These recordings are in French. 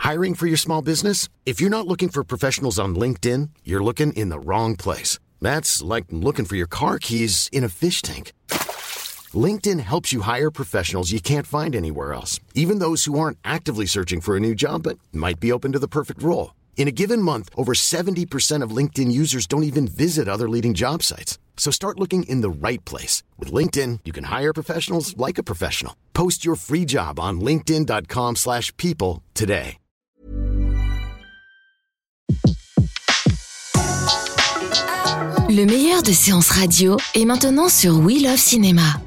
Hiring for your small business? If you're not looking for professionals on LinkedIn, you're looking in the wrong place. That's like looking for your car keys in a fish tank. LinkedIn helps you hire professionals you can't find anywhere else, even those who aren't actively searching for a new job but might be open to the perfect role. In a given month, over 70% of LinkedIn users don't even visit other leading job sites. So start looking in the right place. With LinkedIn, you can hire professionals like a professional. Post your free job on linkedin.com/people today. Le meilleur de séances radio est maintenant sur We Love Cinéma.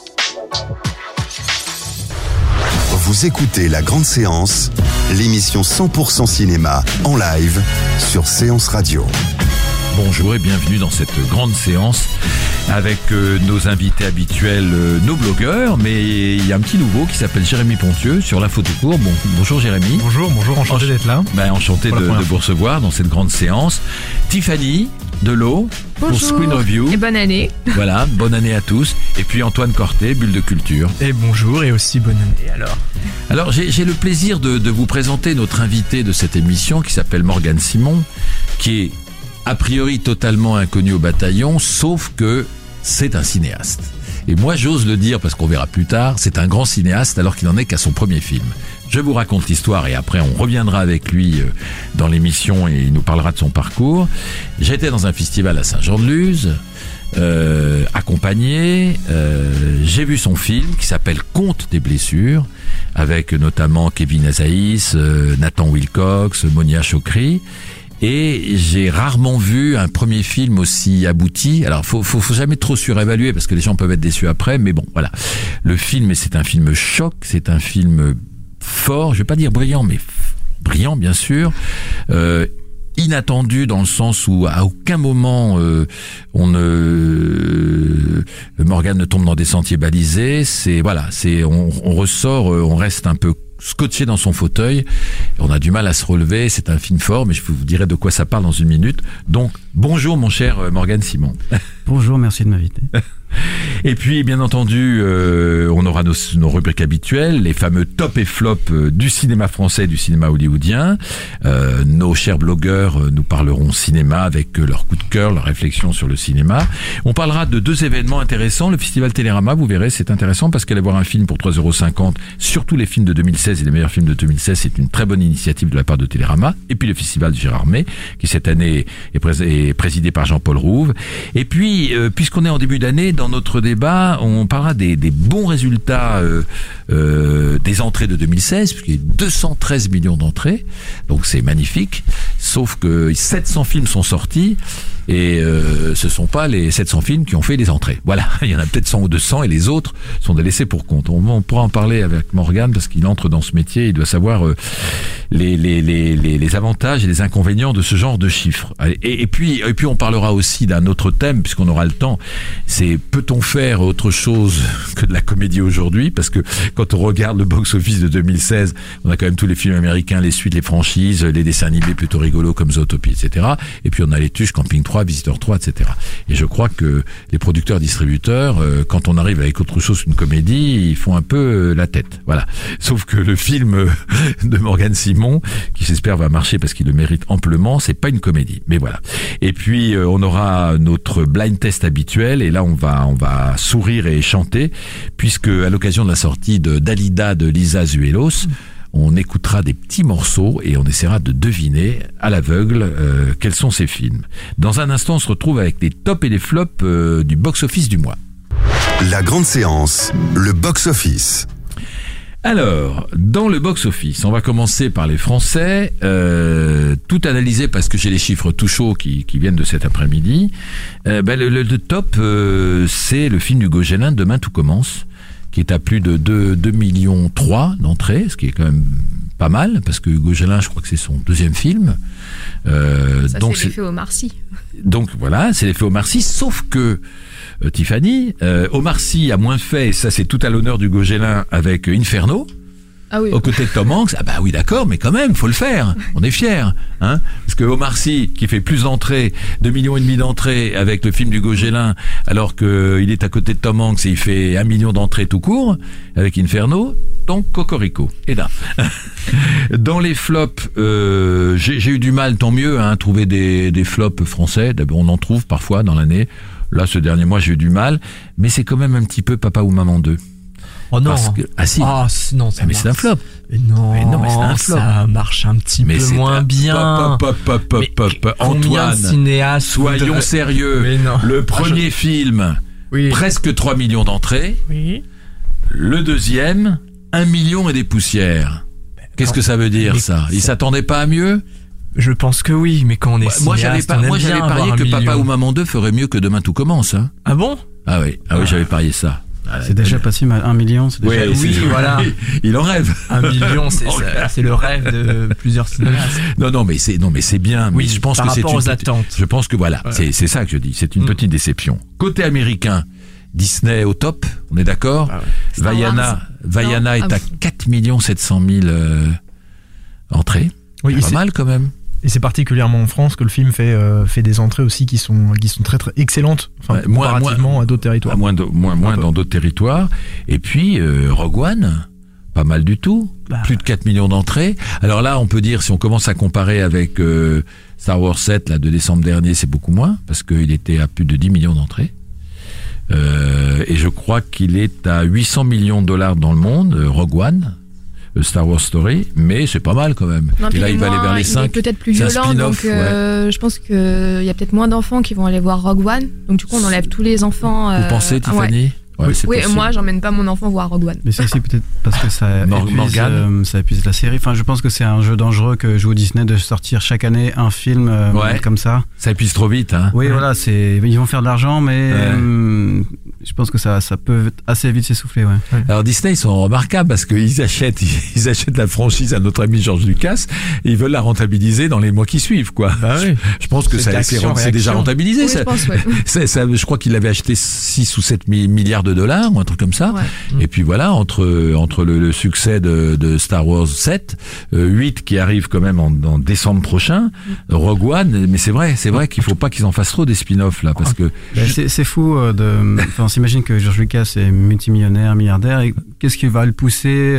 Vous écoutez La Grande Séance, l'émission 100% cinéma en live sur Séance Radio. Bonjour et bienvenue dans cette grande séance avec nos invités habituels, nos blogueurs, mais il y a un petit nouveau qui s'appelle Jérémy Pontieux sur l'info tout court. Bonjour Jérémy. Bonjour, enchanté d'être là. Enchanté de vous recevoir dans cette grande séance. Tiffany Delot pour Screen Review. Et bonne année. Voilà, bonne année à tous. Et puis Antoine Corté, Bulle de Culture. Et bonjour et aussi bonne année Alors j'ai le plaisir de vous présenter notre invité de cette émission qui s'appelle Morgane Simon, qui est a priori totalement inconnu au bataillon, sauf que c'est un cinéaste. Et moi j'ose le dire parce qu'on verra plus tard, c'est un grand cinéaste alors qu'il n'en est qu'à son premier film. Je vous raconte l'histoire et après on reviendra avec lui dans l'émission et il nous parlera de son parcours. J'étais dans un festival à Saint-Jean-de-Luz, accompagné, j'ai vu son film qui s'appelle Conte des blessures, avec notamment Kevin Azaïs, Nathan Wilcox, Monia Chokri. Et j'ai rarement vu un premier film aussi abouti. Alors, faut jamais trop surévaluer parce que les gens peuvent être déçus après. Mais bon, voilà. Le film, c'est un film choc. C'est un film fort. Je vais pas dire brillant, mais brillant, bien sûr. Inattendu dans le sens où à aucun moment Morgane ne tombe dans des sentiers balisés. On ressort, on reste un peu scotché dans son fauteuil, on a du mal à se relever, c'est un film fort, mais je vous dirai de quoi ça parle dans une minute. Donc, bonjour mon cher Morgane Simon. Bonjour, merci de m'inviter. Et puis, bien entendu, on aura nos rubriques habituelles, les fameux top et flop du cinéma français, du cinéma hollywoodien. Nos chers blogueurs nous parleront cinéma avec leur coup de cœur, leur réflexion sur le cinéma. On parlera de deux événements intéressants. Le Festival Télérama, vous verrez, c'est intéressant parce qu'aller voir un film pour 3,50€, surtout les films de 2016 et les meilleurs films de 2016, c'est une très bonne initiative de la part de Télérama. Et puis le Festival de Gérard May, qui cette année est présidé par Jean-Paul Rouve. Et puis, puisqu'on est en début d'année, dans notre débat, on parlera des bons résultats des entrées de 2016, puisqu'il y a 213 millions d'entrées, donc c'est magnifique, sauf que 700 films sont sortis, et ce sont pas les 700 films qui ont fait les entrées. Voilà, il y en a peut-être 100 ou 200, et les autres sont des laissés pour compte. On pourra en parler avec Morgane, parce qu'il entre dans ce métier, il doit savoir les avantages et les inconvénients de ce genre de chiffres. Et puis on parlera aussi d'un autre thème, puisqu'on aura le temps, c'est peut-on faire autre chose que de la comédie aujourd'hui, parce que quand on regarde le box-office de 2016, on a quand même tous les films américains, les suites, les franchises, les dessins animés plutôt rigolos comme Zootopie, etc. Et puis on a les tuches, Camping 3, Visiteur 3, etc. Et je crois que les producteurs-distributeurs, quand on arrive avec autre chose qu'une comédie, ils font un peu la tête. Voilà. Sauf que le film de Morgane Simon, qui j'espère va marcher parce qu'il le mérite amplement, c'est pas une comédie. Mais voilà. Et puis on aura notre blind test habituel, et là on va sourire et chanter, puisque à l'occasion de la sortie de Dalida de Lisa Zuelos, on écoutera des petits morceaux et on essaiera de deviner à l'aveugle quels sont ces films. Dans un instant, on se retrouve avec les tops et les flops du box-office du mois. La grande séance, le box-office. Alors, dans le box-office, on va commencer par les Français, tout analysé parce que j'ai les chiffres tout chauds qui viennent de cet après-midi. Le top, c'est le film d'Hugo Gélin, Demain tout commence, qui est à plus de 2,3 millions d'entrées, ce qui est quand même pas mal, parce que Hugo Gélin, je crois que c'est son deuxième film. Ça, donc c'est l'effet Omar Sy. Donc voilà, c'est l'effet Omar Sy, sauf que Tiffany, Omar Sy a moins fait, et ça c'est tout à l'honneur d'Hugo Gélin avec Inferno. aux côtés de Tom Hanks. Ah bah oui, d'accord, mais quand même, faut le faire. On est fiers, hein. Parce que Omar Sy, qui fait plus d'entrées, 2,5 millions d'entrées avec le film du Gauguin, alors qu'il est à côté de Tom Hanks et il fait 1 million d'entrées tout court avec Inferno. Donc cocorico. Et là, dans les flops, j'ai eu du mal, tant mieux, à trouver des flops français. D'abord, on en trouve parfois dans l'année. Là, ce dernier mois, j'ai eu du mal, mais c'est quand même un petit peu Papa ou Maman 2. Oh non. Si. Non, mais c'est un flop. Mais non, mais c'est un flop. Ça marche un petit peu moins bien. Antoine, de cinéastes soyons sérieux. Mais non. Le premier film, presque 3 millions d'entrées. Oui. Le deuxième, 1 million et des poussières. Qu'est-ce que ça veut dire, ça? Ils s'attendaient pas à mieux? Je pense que oui, mais quand on est cinéaste, moi j'avais parié que Papa ou Maman 2 ferait mieux que Demain tout commence. Hein. Ah bon? Ah oui, j'avais parié ça. C'est déjà pas si mal, 1 million, c'est déjà... Oui, voilà. Il en rêve. 1 million, c'est le rêve de plusieurs cinéastes. Non, mais c'est bien. Oui, mais je pense par que c'est rapport aux attentes. Je pense que voilà. C'est ça que je dis. C'est une petite déception. Côté américain, Disney au top. On est d'accord. Vaiana est à 4 700 000 entrées. Oui, pas mal quand même. Et c'est particulièrement en France que le film fait des entrées aussi qui sont très très excellentes, comparativement à d'autres territoires. Moins dans d'autres territoires. Et puis Rogue One, pas mal du tout. Plus de 4 millions d'entrées. Alors là, on peut dire, si on commence à comparer avec Star Wars 7 là, de décembre dernier, c'est beaucoup moins, parce qu'il était à plus de 10 millions d'entrées. Et je crois qu'il est à 800 millions de dollars dans le monde, Rogue One. Star Wars Story, mais c'est pas mal quand même. Non, et là, il va aller vers les 5. Il est peut-être plus violent, donc je pense qu'il y a peut-être moins d'enfants qui vont aller voir Rogue One. Donc du coup, on enlève tous les enfants. Vous pensez, Tiffany? Oui, moi, j'emmène pas mon enfant voir Rogue One. Mais c'est aussi peut-être parce que ça épuise la série. Enfin, je pense que c'est un jeu dangereux que joue Disney de sortir chaque année un film comme ça. Ça épuise trop vite, hein. Oui, voilà, ils vont faire de l'argent, mais je pense que ça peut assez vite s'essouffler, ouais. Alors Disney, ils sont remarquables parce qu'ils achètent la franchise à notre ami George Lucas et ils veulent la rentabiliser dans les mois qui suivent, quoi. Bah oui. Je pense que c'est déjà rentabilisé. Oui, ça. Je pense, ouais. Je crois qu'il l'avait acheté 6 ou 7 milliards de dollars ou un truc comme ça. Ouais. Et puis voilà, entre le succès de Star Wars 7, 8 qui arrive quand même en décembre prochain, Rogue One, mais c'est vrai qu'il faut pas qu'ils en fassent trop des spin-offs là, parce que c'est fou on s'imagine que George Lucas est multimillionnaire, milliardaire, et qu'est-ce qui va le pousser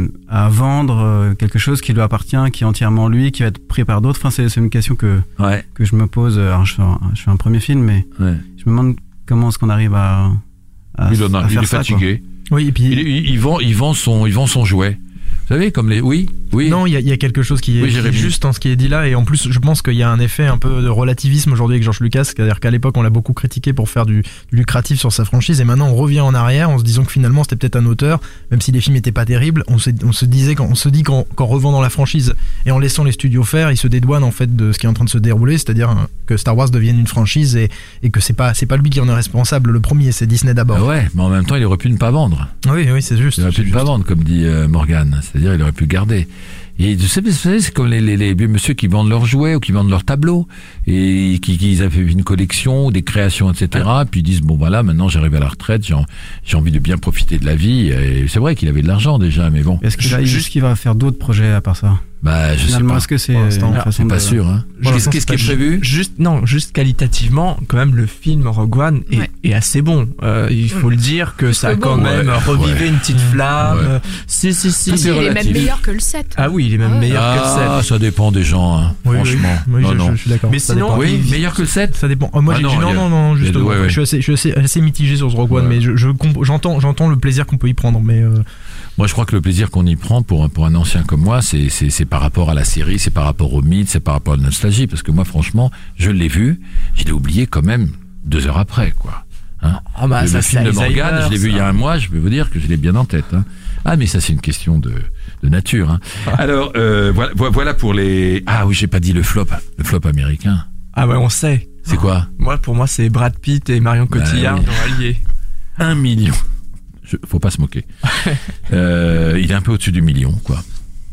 à vendre quelque chose qui lui appartient, qui est entièrement lui, qui va être pris par d'autres. Enfin, c'est une question que je me pose. Alors, je fais un premier film, mais je me demande comment est-ce qu'on arrive à il faire est ça, fatigué. Quoi. Oui, et puis il vend son jouet. Vous savez, comme les... Oui. Non, il y a quelque chose qui est juste dans ce qui est dit là, et en plus, je pense qu'il y a un effet un peu de relativisme aujourd'hui avec George Lucas, c'est-à-dire qu'à l'époque, on l'a beaucoup critiqué pour faire du lucratif sur sa franchise, et maintenant, on revient en arrière en se disant que finalement, c'était peut-être un auteur, même si les films n'étaient pas terribles, on se dit qu'en revendant la franchise et en laissant les studios faire, il se dédouane en fait de ce qui est en train de se dérouler, c'est-à-dire que Star Wars devienne une franchise et que c'est pas lui qui en est responsable. Le premier, c'est Disney d'abord. Ah ouais, mais en même temps, il aurait pu ne pas vendre. Oui, c'est juste. Il aurait pu ne pas vendre, comme dit Morgane. C'est-à-dire, il aurait pu garder. Et vous savez, c'est comme les vieux monsieur qui vendent leurs jouets ou qui vendent leurs tableaux et qui avaient une collection ou des créations, etc. Puis ils disent, bon voilà, maintenant j'arrive à la retraite, j'ai envie de bien profiter de la vie. Et c'est vrai qu'il avait de l'argent déjà, mais bon. Est-ce qu'il va faire d'autres projets à part ça? Bah, je sais pas. Est-ce que c'est une façon pas sûr, hein. Qu'est-ce qui est prévu? Juste qualitativement, quand même, le film Rogue One est assez bon. Il faut le dire que ça a quand même revivé une petite flamme. Si. Il est même meilleur que le 7. Ah oui, il est même meilleur que le 7. Ah, ça dépend des gens, hein. Franchement. Oui, je suis d'accord. Mais sinon, meilleur que le 7? Ça dépend. Moi, non, justement. Je suis assez mitigé sur ce Rogue One, mais j'entends le plaisir qu'on peut y prendre, mais moi, je crois que le plaisir qu'on y prend pour un ancien comme moi, c'est par rapport à la série, c'est par rapport au mythe, c'est par rapport à la nostalgie. Parce que moi, franchement, je l'ai vu, je l'ai oublié quand même 2 heures après, quoi. Hein, le film de Morgane, je l'ai vu il y a un mois, je peux vous dire que je l'ai bien en tête. Hein. Ah, mais ça, c'est une question de nature. Hein. Alors, voilà pour les... Ah oui, j'ai pas dit le flop américain. Ah ouais, on sait. C'est quoi? Pour moi, c'est Brad Pitt et Marion Cotillard dans Allié. 1 million. Faut pas se moquer. Il est un peu au-dessus du million, quoi.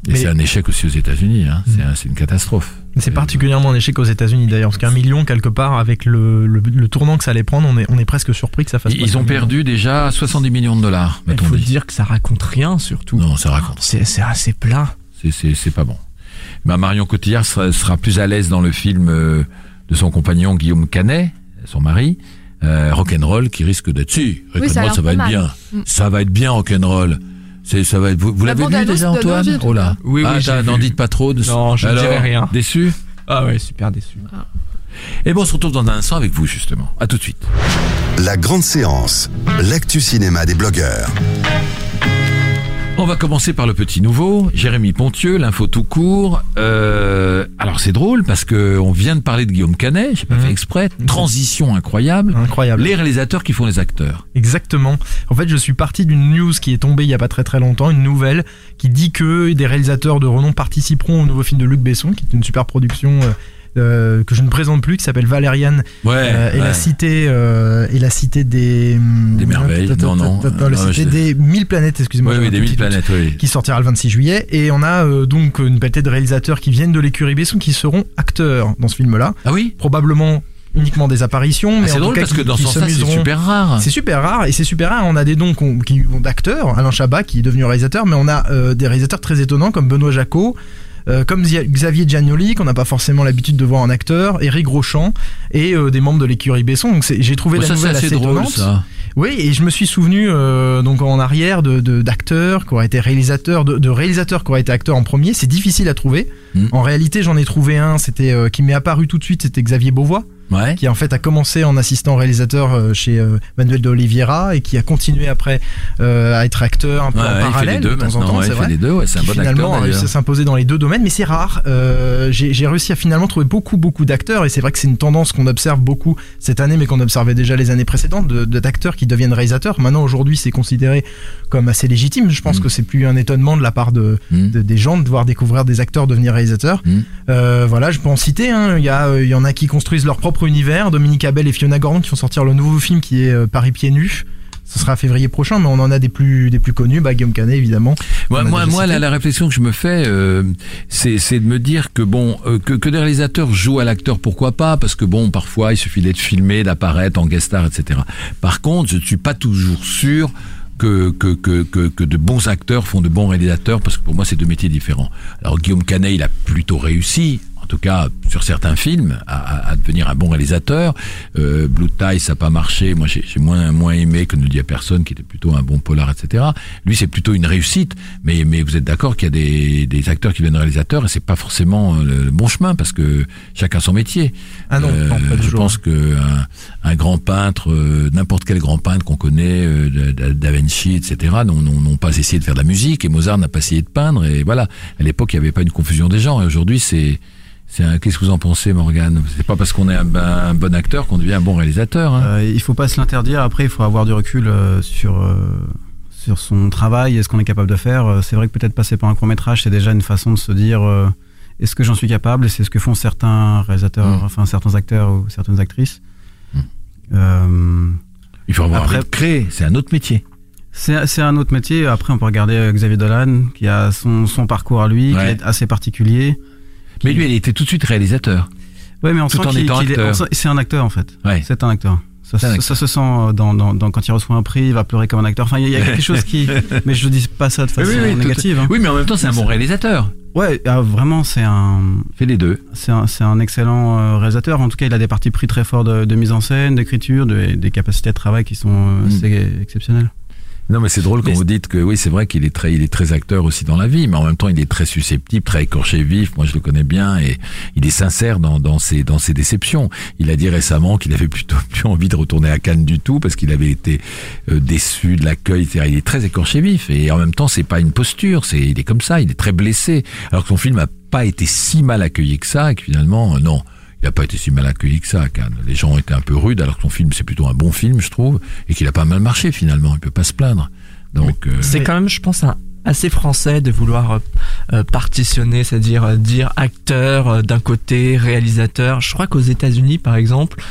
Et c'est un échec aussi aux États-Unis, hein. C'est une catastrophe. C'est particulièrement un échec aux États-Unis d'ailleurs, parce qu'un million quelque part, avec le tournant que ça allait prendre, on est presque surpris que ça fasse. Ils ont perdu déjà 70 millions de dollars. Il faut dire que ça raconte rien surtout. Non, ça raconte. C'est assez plat. C'est pas bon. Marion Cotillard sera plus à l'aise dans le film de son compagnon Guillaume Canet, son mari, Rock'n'Roll, qui risque d'être. Si, Rock'n'Roll, ça va être bien. Ça va être bien, Rock'n'Roll. Ça va être. Vous l'avez vu déjà, Antoine? Oh là. Oui, n'en dites pas trop. Non, je ne dirai rien. Déçu? Ah ouais, super déçu. Et bon, on se retrouve dans un instant avec vous, justement. À tout de suite. La grande séance, l'actu cinéma des blogueurs. On va commencer par le petit nouveau, Jérémy Pontieux, l'info tout court. Alors c'est drôle parce que on vient de parler de Guillaume Canet, j'ai pas fait exprès. Transition incroyable. Les réalisateurs qui font les acteurs. Exactement. En fait, je suis parti d'une news qui est tombée il y a pas très très longtemps, une nouvelle qui dit que des réalisateurs de renom participeront au nouveau film de Luc Besson, qui est une super production. Que je ne présente plus, qui s'appelle Valériane et la cité des merveilles, la cité des 1000 planètes, excusez-moi, des 1000 planètes, qui sortira le 26 juillet, et on a donc une pelletée de réalisateurs qui viennent de l'écurie Besson qui seront acteurs dans ce film-là. Ah oui, probablement uniquement des apparitions, mais c'est drôle parce que dans son sens c'est super rare. C'est super rare, et c'est super rare. On a des dons qui vont d'acteurs, Alain Chabat qui est devenu réalisateur, mais on a des réalisateurs très étonnants comme Benoît Jacot, comme Xavier Giannoli, qu'on n'a pas forcément l'habitude de voir en acteur, Éric Rochant, et des membres de l'écurie Besson. Donc j'ai trouvé la nouvelle assez étonnante. Ça. Oui, et je me suis souvenu donc en arrière d'acteurs qui auraient été réalisateurs, de réalisateurs qui auraient été acteurs en premier. C'est difficile à trouver. En réalité, j'en ai trouvé un, c'était qui m'est apparu tout de suite, c'était Xavier Beauvois. Qui en fait a commencé en assistant réalisateur chez Manuel de Oliveira et qui a continué après à être acteur un peu en parallèle. Il fait les deux maintenant, il fait les deux, c'est un bon acteur. Finalement, il s'est imposé dans les deux domaines, mais c'est rare. J'ai réussi à finalement trouver beaucoup d'acteurs, et c'est vrai que c'est une tendance qu'on observe beaucoup cette année, mais qu'on observait déjà les années précédentes, d'acteurs qui deviennent réalisateurs. Maintenant, aujourd'hui, c'est considéré comme assez légitime. Je pense que c'est plus un étonnement de la part des gens de devoir découvrir des acteurs devenir réalisateurs. Voilà, je peux en citer. Il y en a qui construisent leur propre univers, Dominique Abel et Fiona Gordon qui vont sortir le nouveau film qui est Paris pieds nus. Ce sera février prochain, mais on en a des plus connus, Guillaume Canet évidemment. Moi la réflexion que je me fais, c'est de me dire que que des réalisateurs jouent à l'acteur, pourquoi pas, parce que parfois il suffit d'être filmé, d'apparaître en guest star, etc. Par contre, je ne suis pas toujours sûr que de bons acteurs font de bons réalisateurs, parce que pour moi c'est deux métiers différents. Alors Guillaume Canet, il a plutôt réussi, en tout cas sur certains films, à devenir un bon réalisateur. Blue Tie, ça n'a pas marché. Moi, j'ai moins aimé que Ne dit à personne, qui était plutôt un bon polar, etc. Lui, c'est plutôt une réussite. Mais vous êtes d'accord qu'il y a des acteurs qui deviennent réalisateurs, et c'est pas forcément le bon chemin, parce que chacun son métier. Ah non, je pense que un grand peintre, n'importe quel grand peintre qu'on connaît, Da Vinci, etc., n'ont pas essayé de faire de la musique, et Mozart n'a pas essayé de peindre, et voilà. À l'époque, il n'y avait pas une confusion des genres, et aujourd'hui, qu'est-ce que vous en pensez, Morgane? C'est pas parce qu'on est un bon acteur qu'on devient un bon réalisateur. Hein. Il faut pas se l'interdire. Après, il faut avoir du recul sur son travail et ce qu'on est capable de faire. C'est vrai que peut-être passer par un court-métrage, c'est déjà une façon de se dire est-ce que j'en suis capable? Et c'est ce que font certains réalisateurs, certains acteurs ou certaines actrices. Il faut avoir envie de créer. C'est un autre métier. C'est un autre métier. Après, on peut regarder Xavier Dolan, qui a son parcours à lui, qui est assez particulier. Mais lui, il était tout de suite réalisateur. Ouais, mais on tout sent en étant acteur. C'est un acteur en fait. Ouais. C'est un acteur. Ça se sent quand il reçoit un prix, il va pleurer comme un acteur. Enfin, il y a quelque chose qui. Mais je dis pas ça de façon négative. Oui, mais en même temps, c'est un bon réalisateur. Ouais, vraiment, c'est un. Fait les deux. C'est un excellent réalisateur. En tout cas, il a des partis pris très forts de mise en scène, d'écriture, des capacités de travail qui sont assez exceptionnelles. Non, mais c'est drôle quand vous dites que oui, c'est vrai qu'il est très acteur aussi dans la vie, mais en même temps, il est très susceptible, très écorché vif. Moi, je le connais bien, et il est sincère dans ses déceptions. Il a dit récemment qu'il avait plutôt plus envie de retourner à Cannes du tout, parce qu'il avait été déçu de l'accueil, etc. Il est très écorché vif, et en même temps, c'est pas une posture, il est comme ça, il est très blessé. Alors que son film a pas été si mal accueilli que ça, et que finalement, non. Il n'a pas été si mal accueilli que ça à Cannes. Les gens ont été un peu rudes, alors que son film, c'est plutôt un bon film, je trouve, et qu'il a pas mal marché, finalement. Il peut pas se plaindre. Donc, c'est quand même, je pense, assez français de vouloir partitionner, c'est-à-dire dire acteur d'un côté, réalisateur. Je crois qu'aux États-Unis, par exemple,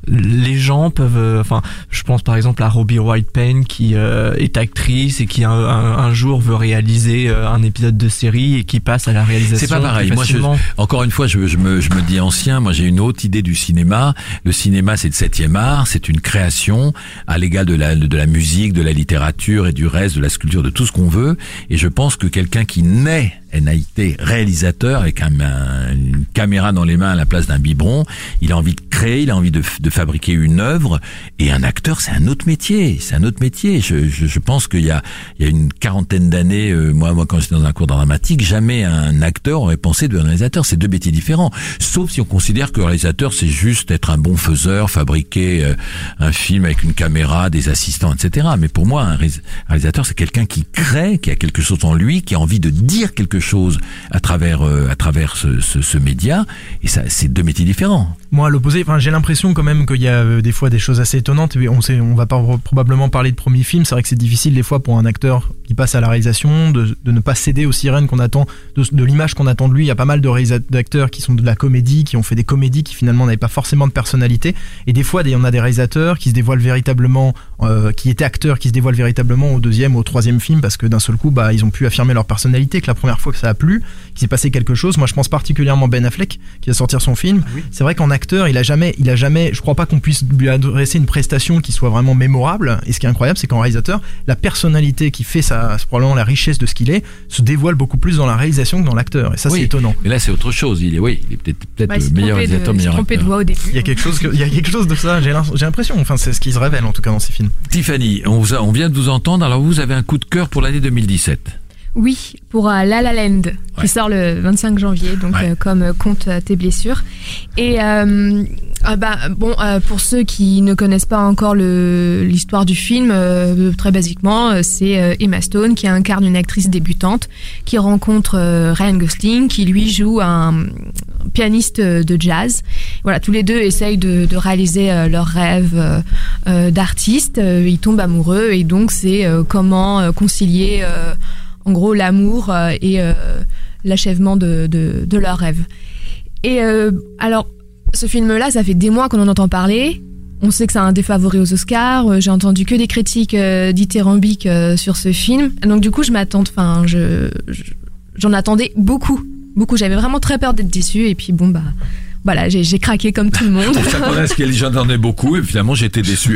les gens peuvent, je pense par exemple à Robbie White-Payne qui est actrice et qui un jour veut réaliser un épisode de série et qui passe à la réalisation. C'est pas pareil. Moi, encore une fois, je me dis ancien. Moi, j'ai une autre idée du cinéma. Le cinéma, c'est le 7e art. C'est une création à l'égal de la musique, de la littérature et du reste, de la sculpture, de tout ce qu'on veut. Et je pense que quelqu'un qui naît NAIT réalisateur avec une caméra dans les mains à la place d'un biberon, il a envie de créer, il a envie de fabriquer une œuvre, et un acteur c'est un autre métier, je pense qu'il y a une quarantaine d'années, moi quand j'étais dans un cours d'art dramatique, jamais un acteur aurait pensé de réalisateur. C'est deux métiers différents, sauf si on considère que le réalisateur c'est juste être un bon faiseur, fabriquer un film avec une caméra, des assistants, etc. Mais pour moi un réalisateur c'est quelqu'un qui crée, qui a quelque chose en lui, qui a envie de dire quelque chose à travers ce média, et ça c'est deux métiers différents. Moi à l'opposé, j'ai l'impression quand même qu'il y a des fois des choses assez étonnantes. On va pas probablement parler de premier film. C'est vrai que c'est difficile des fois pour un acteur qui passe à la réalisation de ne pas céder aux sirènes qu'on attend, de l'image qu'on attend de lui. Il y a pas mal d'acteurs qui sont de la comédie, qui ont fait des comédies qui finalement n'avaient pas forcément de personnalité, et des fois on a des réalisateurs qui se dévoilent véritablement, qui étaient acteurs, qui se dévoilent véritablement au deuxième ou au troisième film, parce que d'un seul coup ils ont pu affirmer leur personnalité, que la première fois que ça a plu, qu'il s'est passé quelque chose. Moi je pense particulièrement Ben Affleck qui va sortir son film. Oui. C'est vrai qu'en acteur il a jamais, je crois pas qu'on puisse lui adresser une prestation qui soit vraiment mémorable, et ce qui est incroyable c'est qu'en réalisateur la personnalité qui fait c'est probablement la richesse de ce qu'il est, se dévoile beaucoup plus dans la réalisation que dans l'acteur, et ça c'est étonnant. Et là c'est autre chose, il est peut-être le meilleur réalisateur, meilleur acteur. De voix au début. Il y a quelque chose de ça, j'ai l'impression, c'est ce qui se révèle en tout cas dans ces films. Tiffany, on vient de vous entendre, alors vous avez un coup de cœur pour l'année 2017. Oui, pour La La Land, qui sort le 25 janvier, donc comme Compte tes blessures. Et pour ceux qui ne connaissent pas encore l'histoire du film, très basiquement, c'est Emma Stone qui incarne une actrice débutante qui rencontre Ryan Gosling, qui lui joue un pianiste de jazz. Voilà, tous les deux essayent de réaliser leur rêve d'artiste. Ils tombent amoureux, et donc c'est comment concilier en gros l'amour et l'achèvement de leur rêve. Et alors ce film-là, ça fait des mois qu'on en entend parler. On sait que c'est un des favoris aux Oscars. J'ai entendu que des critiques dithyrambiques sur ce film. Donc du coup, j'en attendais beaucoup. J'avais vraiment très peur d'être déçue. Et puis voilà, j'ai craqué comme tout le monde. On s'attendait à ce qu'il j'en ai beaucoup, et finalement j'étais déçu.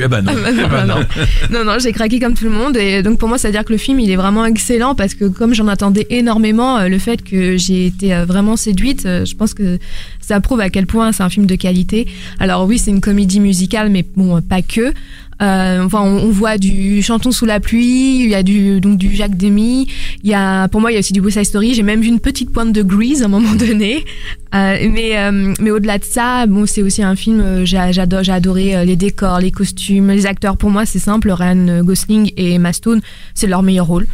Non, j'ai craqué comme tout le monde, et donc pour moi ça veut dire que le film il est vraiment excellent, parce que comme j'en attendais énormément, le fait que j'ai été vraiment séduite, je pense que ça prouve à quel point c'est un film de qualité. Alors oui, c'est une comédie musicale, mais bon, pas que. On voit du Chantons sous la pluie, il y a du Jacques Demy, pour moi il y a aussi du West Side Story. J'ai même vu une petite pointe de Grease à un moment donné, mais au-delà de ça, c'est aussi un film, j'ai adoré les décors, les costumes, les acteurs. Pour moi c'est simple, Ryan Gosling et Emma Stone, c'est leur meilleur rôle.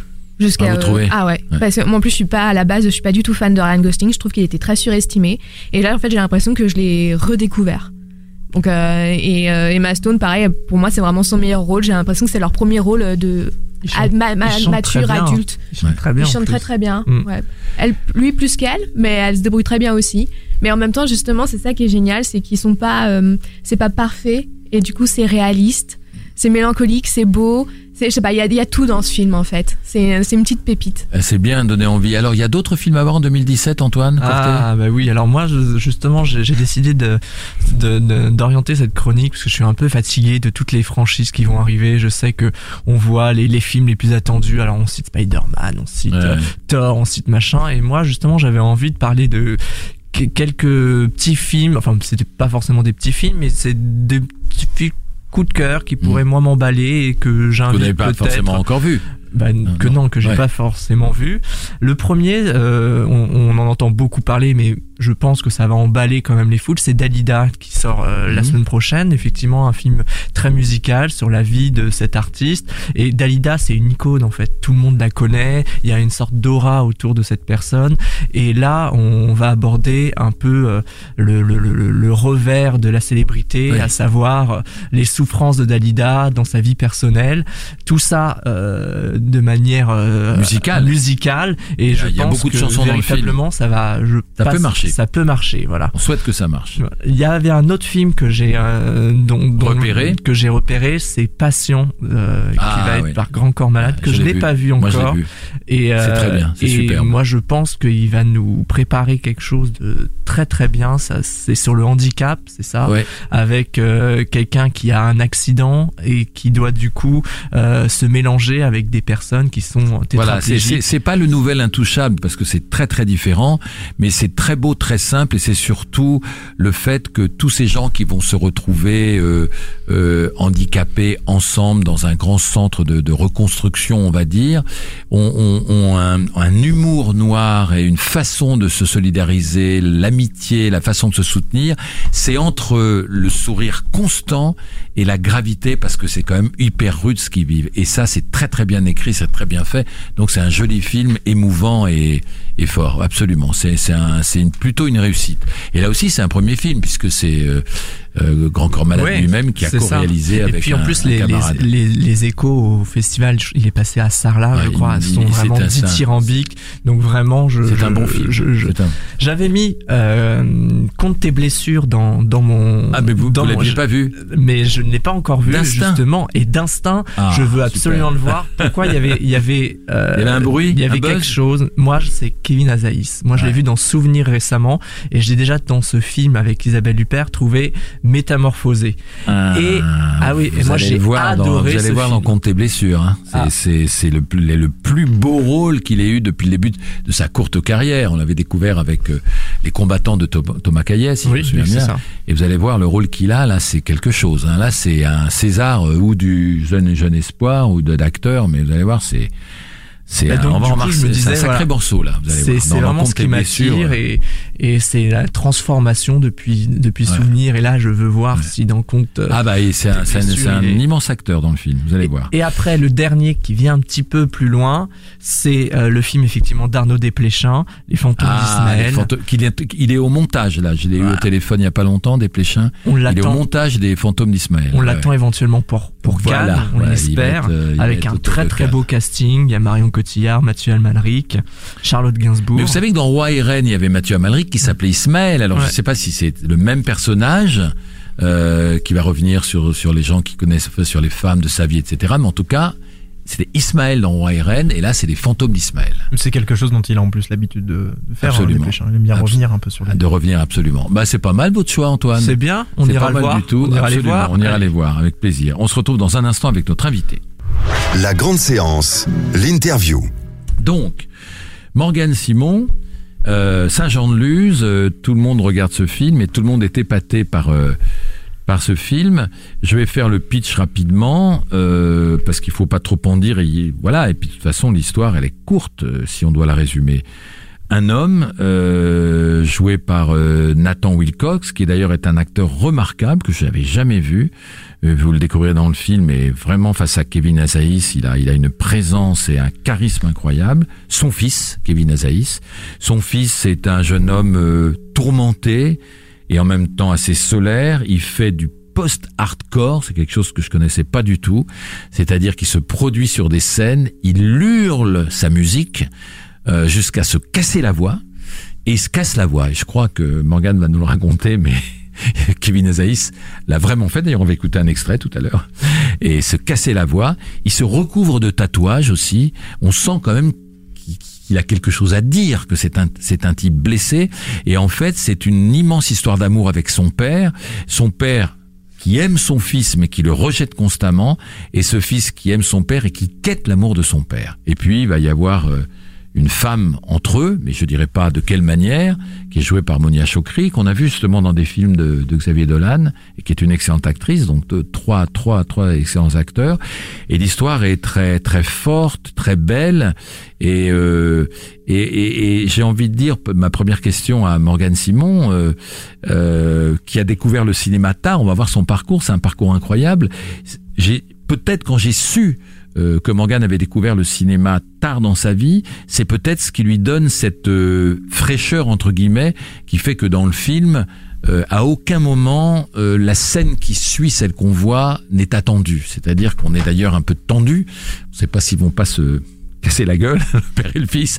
Parce que moi en plus je suis pas du tout fan de Ryan Gosling. Je trouve qu'il était très surestimé, et là en fait j'ai l'impression que je l'ai redécouvert. Donc Emma Stone, pareil, pour moi c'est vraiment son meilleur rôle. J'ai l'impression que c'est leur premier rôle de mature adulte. Il chante très bien. Il chante très bien. Ouais. Lui plus qu'elle, mais elle se débrouille très bien aussi. Mais en même temps, justement, c'est ça qui est génial, c'est qu'ils sont pas, c'est pas parfait, et du coup c'est réaliste, c'est mélancolique, c'est beau. Je sais pas, il y a tout dans ce film en fait. C'est une petite pépite. C'est bien donné envie. Alors il y a d'autres films à voir en 2017, Antoine? Oui. Alors moi justement j'ai décidé d'orienter cette chronique parce que je suis un peu fatigué de toutes les franchises qui vont arriver. Je sais que on voit les films les plus attendus. Alors on cite Spider-Man, on cite Thor, on cite machin. Et moi justement j'avais envie de parler de quelques petits films. Enfin c'était pas forcément des petits films, mais c'est des petits films coup de cœur qui pourrait moi m'emballer et que j'invite. Vous n'avez pas forcément encore vu. Que j'ai pas forcément vu. Le premier, on en entend beaucoup parler, mais je pense que ça va emballer quand même les foules. C'est Dalida qui sort la semaine prochaine. Effectivement, un film très musical sur la vie de cet artiste. Et Dalida, c'est une icône en fait. Tout le monde la connaît. Il y a une sorte d'aura autour de cette personne. Et là, on va aborder un peu le revers de la célébrité, à savoir les souffrances de Dalida dans sa vie personnelle. Tout ça de manière musicale, et je pense beaucoup de chansons véritablement dans le film. ça va Ça peut marcher, voilà. On souhaite que ça marche. Il y avait un autre film que j'ai repéré, c'est Passion, qui va être par Grand Corps Malade, que je l'ai pas vu encore. Moi, je l'ai vu. C'est très bien, c'est superbe. Moi, je pense qu'il va nous préparer quelque chose de très très bien. Ça, c'est sur le handicap, c'est ça, avec quelqu'un qui a un accident et qui doit du coup se mélanger avec des personnes qui sont tétraplégiques. Voilà, c'est pas le nouvel Intouchable parce que c'est très très différent, mais c'est très beau, très simple, et c'est surtout le fait que tous ces gens qui vont se retrouver handicapés ensemble dans un grand centre de reconstruction, on va dire, ont un humour noir et une façon de se solidariser, l'amitié, la façon de se soutenir. C'est entre le sourire constant et la gravité, parce que c'est quand même hyper rude ce qu'ils vivent. Et ça, c'est très très bien écrit, c'est très bien fait. Donc c'est un joli film, émouvant et fort, absolument. C'est plutôt une réussite. Et là aussi, c'est un premier film, puisque c'est Grand Corps Malade lui-même qui a co-réalisé avec un camarade. Et puis en plus, les échos au festival, il est passé à Sarlat, je crois, sont vraiment dithyrambiques. Donc vraiment, c'est un bon film. J'avais mis Compte tes blessures dans mon... Ah, mais vous l'aviez pas vu? Mais je ne l'ai pas encore vu, justement. Et d'instinct, je veux absolument le voir. Pourquoi il y avait un bruit? Il y avait quelque chose. Moi, c'est Kevin Azaïs. Moi, je l'ai vu dans Souvenir récemment. Et j'ai déjà, dans ce film avec Isabelle Huppert, trouvé Métamorphosé. Et moi, j'ai adoré. Vous allez voir dans Compte tes blessures. Hein. C'est le plus beau rôle qu'il ait eu depuis le début de sa courte carrière. On l'avait découvert avec Les combattants de Thomas Caillet, si je me souviens bien. Et vous allez voir le rôle qu'il a, là, c'est quelque chose. Hein. Là, c'est un César ou du jeune espoir ou d'acteur, mais vous allez voir, c'est on va remarquer, c'est un sacré morceau là. Vous allez voir. C'est vraiment ce qui m'attire et c'est la transformation depuis Souvenir. Et là, je veux voir si dans Compte. C'est un immense acteur dans le film. Vous allez voir. Et après, le dernier qui vient un petit peu plus loin, c'est le film effectivement d'Arnaud Desplechin, Les Fantômes d'Ismaël. Il est au montage là. Je l'ai eu au téléphone il y a pas longtemps, Desplechin. Il est au montage des Fantômes d'Ismaël. On l'attend éventuellement pour Cannes, on l'espère, avec un très très beau casting. Il y a Marion Cotillard, Mathieu Amalric, Charlotte Gainsbourg. Mais vous savez que dans Roi et Reine, il y avait Mathieu Amalric qui s'appelait Ismaël. Alors je sais pas si c'est le même personnage qui va revenir sur les gens qui connaissent, sur les femmes de sa vie, etc. Mais en tout cas, c'était Ismaël dans Roi et Reine, et là c'est les Fantômes d'Ismaël. C'est quelque chose dont il a en plus l'habitude de faire. Absolument. Il aime bien revenir un peu sur les... De revenir, absolument. C'est pas mal votre choix, Antoine. C'est bien, on ira le voir. On ira les voir avec plaisir. On se retrouve dans un instant avec notre invité. La grande séance, l'interview. Donc, Morgane Simon, Saint-Jean-de-Luz, tout le monde regarde ce film et tout le monde est épaté par ce film. Je vais faire le pitch rapidement parce qu'il faut pas trop en dire. Et puis de toute façon, l'histoire elle est courte si on doit la résumer. Un homme joué par Nathan Wilcox, qui d'ailleurs est un acteur remarquable que je n'avais jamais vu. Vous le découvrirez dans le film, et vraiment face à Kevin Azaïs, il a une présence et un charisme incroyable. Son fils, Kevin Azaïs, c'est un jeune homme tourmenté et en même temps assez solaire. Il fait du post-hardcore, c'est quelque chose que je connaissais pas du tout. C'est-à-dire qu'il se produit sur des scènes, il hurle sa musique jusqu'à se casser la voix, et il se casse la voix. Et je crois que Morgane va nous le raconter, mais Kevin Azaïs l'a vraiment fait. D'ailleurs, on va écouter un extrait tout à l'heure. Et se casser la voix. Il se recouvre de tatouages aussi. On sent quand même qu'il a quelque chose à dire, que c'est un type blessé. Et en fait, c'est une immense histoire d'amour avec son père. Son père qui aime son fils mais qui le rejette constamment, et ce fils qui aime son père et qui quête l'amour de son père. Et puis il va y avoir une femme entre eux, mais je dirais pas de quelle manière, qui est jouée par Monia Chokri, qu'on a vu justement dans des films de Xavier Dolan, et qui est une excellente actrice, donc trois excellents acteurs. Et l'histoire est très très forte, très belle, et j'ai envie de dire, ma première question à Morgane Simon, qui a découvert le cinéma tard, on va voir son parcours, c'est un parcours incroyable. Peut-être quand j'ai su que Morgane avait découvert le cinéma tard dans sa vie, c'est peut-être ce qui lui donne cette fraîcheur entre guillemets qui fait que dans le film, à aucun moment la scène qui suit celle qu'on voit n'est attendue. C'est-à-dire qu'on est d'ailleurs un peu tendu. On ne sait pas s'ils vont pas se casser la gueule, le père et le fils.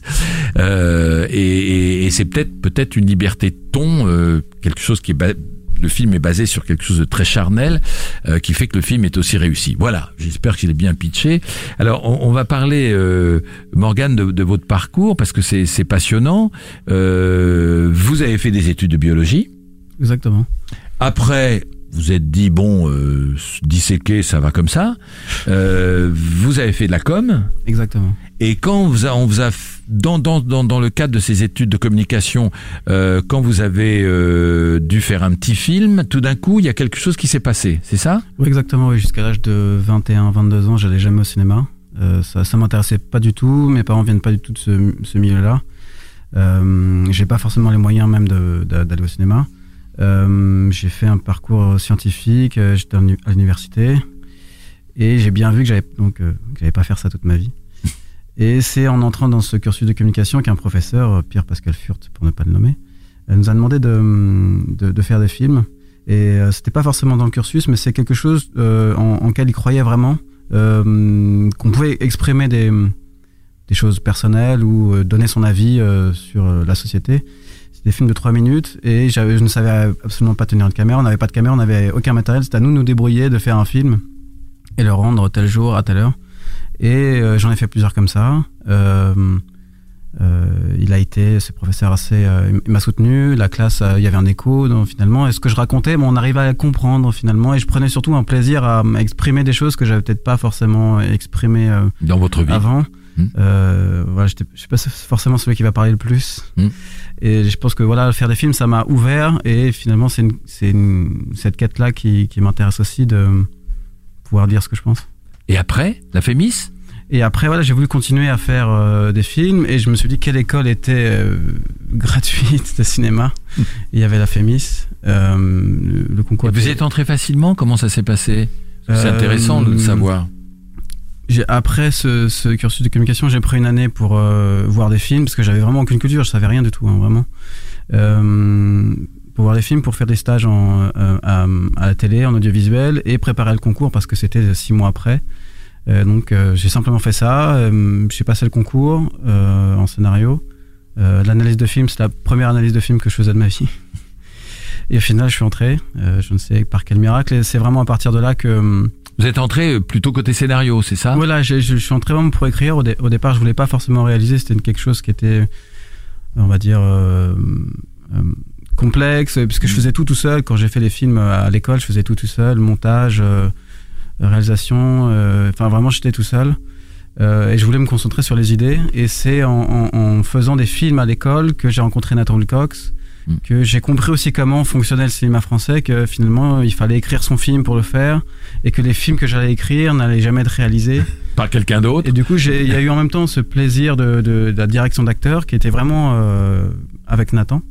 Et c'est peut-être une liberté de ton, quelque chose qui est le film est basé sur quelque chose de très charnel, qui fait que le film est aussi réussi. Voilà, j'espère qu'il est bien pitché. Alors, on va parler, Morgane, de votre parcours, parce que c'est passionnant. Vous avez fait des études de biologie. Exactement. Après, vous êtes dit, disséquer, ça va comme ça. Vous avez fait de la com. Exactement. Et quand on vous a dans le cadre de ces études de communication, quand vous avez dû faire un petit film, tout d'un coup, il y a quelque chose qui s'est passé, c'est ça ? Oui, exactement. Oui. Jusqu'à l'âge de 21-22 ans, j'allais jamais au cinéma. Ça m'intéressait pas du tout. Mes parents viennent pas du tout de ce milieu-là. J'ai pas forcément les moyens même d'aller au cinéma. J'ai fait un parcours scientifique, j'étais à l'université et j'ai bien vu que j'allais pas faire ça toute ma vie. Et c'est en entrant dans ce cursus de communication qu'un professeur, Pierre-Pascal Furt pour ne pas le nommer, nous a demandé de faire des films. Et c'était pas forcément dans le cursus, mais c'est quelque chose en quel il croyait vraiment, qu'on pouvait exprimer des choses personnelles ou donner son avis sur la société. Des films de 3 minutes et je ne savais absolument pas tenir une caméra, on n'avait pas de caméra, on n'avait aucun matériel, c'était à nous de nous débrouiller, de faire un film et le rendre tel jour à telle heure. Et j'en ai fait plusieurs comme ça. Ce professeur il m'a soutenu, la classe, il y avait un écho donc, finalement, et ce que je racontais, on arrivait à comprendre finalement, et je prenais surtout un plaisir à exprimer des choses que j'avais peut-être pas forcément exprimées dans votre vie avant. Voilà, je suis pas forcément celui qui va parler le plus. Et je pense que faire des films, ça m'a ouvert, et finalement c'est cette quête-là qui m'intéresse aussi, de pouvoir dire ce que je pense. Et après, la Fémis ? Et après, j'ai voulu continuer à faire des films, et je me suis dit quelle école était gratuite de cinéma. Il y avait la Fémis, le concours. Et vous y êtes entré facilement ? Comment ça s'est passé ? C'est intéressant de savoir. Après ce cursus de communication, j'ai pris une année pour voir des films, parce que j'avais vraiment aucune culture, je savais rien du tout, vraiment. Pour voir des films, pour faire des stages à la télé, en audiovisuel, et préparer le concours, parce que c'était 6 mois après. Donc j'ai simplement fait ça, j'ai passé le concours en scénario. L'analyse de film, c'est la première analyse de film que je faisais de ma vie. Et au final, je suis entré, je ne sais par quel miracle, et c'est vraiment à partir de là que... Vous êtes entré plutôt côté scénario, c'est ça ? Voilà, je suis entré vraiment pour écrire. Au départ, je voulais pas forcément réaliser, c'était quelque chose qui était, on va dire, complexe, puisque je faisais tout seul. Quand j'ai fait les films à l'école, je faisais tout seul, montage, réalisation, vraiment j'étais tout seul. Et je voulais me concentrer sur les idées. Et c'est en faisant des films à l'école que j'ai rencontré Nathan Wilcox, que j'ai compris aussi comment fonctionnait le cinéma français, que finalement il fallait écrire son film pour le faire, et que les films que j'allais écrire n'allaient jamais être réalisés par quelqu'un d'autre. Et du coup il y a eu en même temps ce plaisir de la direction d'acteur qui était vraiment avec Nathan,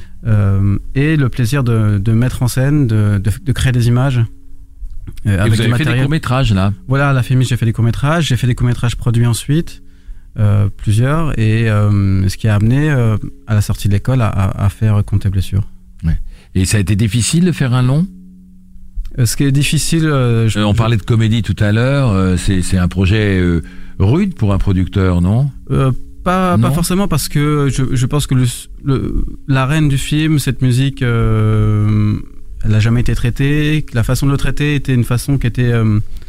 et le plaisir de mettre en scène, de créer des images. Et avec vous avez fait des courts-métrages là ? Voilà, à la Fémis j'ai fait des courts-métrages, j'ai fait des courts-métrages produits ensuite. Plusieurs, et ce qui a amené à la sortie de l'école à faire Compte et blessures. Ouais. Et ça a été difficile de faire un long ? Ce qui est difficile... on parlait de comédie tout à l'heure, c'est un projet rude pour un producteur, non ? Pas forcément, parce que je pense que la reine du film, cette musique, elle n'a jamais été traitée, que la façon de le traiter était une façon qui était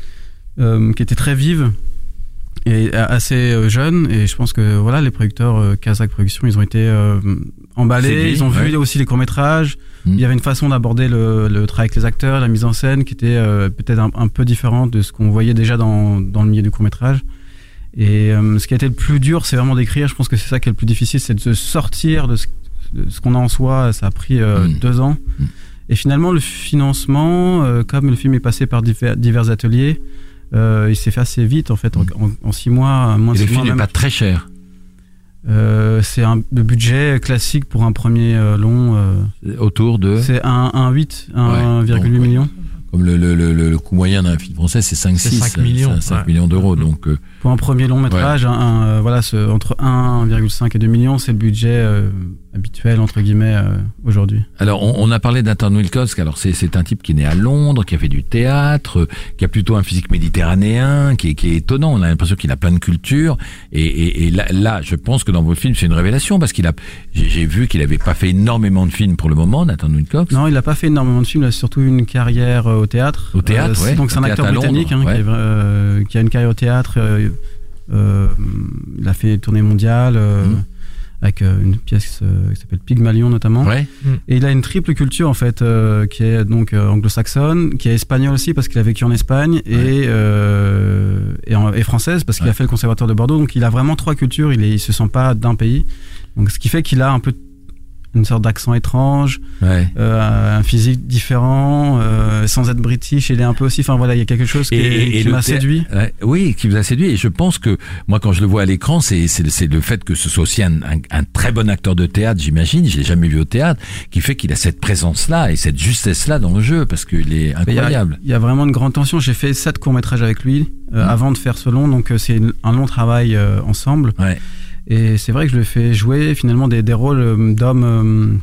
très vive et assez jeune, et je pense que les producteurs Kazakh Productions, ils ont été emballés, ils ont vu aussi les courts-métrages. Il y avait une façon d'aborder le travail avec les acteurs, la mise en scène qui était peut-être un peu différente de ce qu'on voyait déjà dans le milieu du court-métrage. Et ce qui a été le plus dur, c'est vraiment d'écrire. Je pense que c'est ça qui est le plus difficile, c'est de se sortir de ce qu'on a en soi. Ça a pris 2 ans. Et finalement, le financement, comme le film est passé par divers ateliers, il s'est fait assez vite en fait, en 6 mois, moins de 6 mois. Et le film n'est pas très cher. C'est le budget classique pour un premier long. Autour de. C'est 1,8 million. Comme le coût moyen d'un film français, c'est 5 millions d'euros. Donc, pour un premier long métrage, entre 1,5 et 2 millions, c'est le budget habituel entre guillemets aujourd'hui. Alors on a parlé d'Anton Wilkowsk. Alors c'est un type qui est né à Londres, qui a fait du théâtre, qui a plutôt un physique méditerranéen, qui est étonnant. On a l'impression qu'il a plein de culture. Et là, je pense que dans vos films c'est une révélation parce j'ai vu qu'il avait pas fait énormément de films pour le moment, Anton Wilkowsk. Non, il a pas fait énormément de films. Il a surtout une carrière au théâtre. Au théâtre, ouais. Donc c'est un acteur britannique qui a une carrière au théâtre. Il a fait tournée mondiale. Avec une pièce qui s'appelle Pygmalion notamment. Ouais. Et il a une triple culture en fait, qui est donc anglo-saxonne, qui est espagnole aussi parce qu'il a vécu en Espagne et française parce qu'il a fait le conservatoire de Bordeaux. Donc il a vraiment 3 cultures. Il se sent pas d'un pays. Donc ce qui fait qu'il a un peu une sorte d'accent étrange, un physique différent, sans être british, il est un peu aussi, enfin voilà, il y a quelque chose qui m'a séduit. Oui, qui vous a séduit, et je pense que moi quand je le vois à l'écran, c'est le fait que ce soit aussi un très bon acteur de théâtre, j'imagine, je l'ai jamais vu au théâtre, qui fait qu'il a cette présence-là et cette justesse-là dans le jeu, parce qu'il est incroyable. Il y a vraiment une grande tension, j'ai fait 7 courts-métrages avec lui, avant de faire ce long, donc c'est un long travail ensemble. Ouais. Et c'est vrai que je le fais jouer finalement des rôles d'hommes,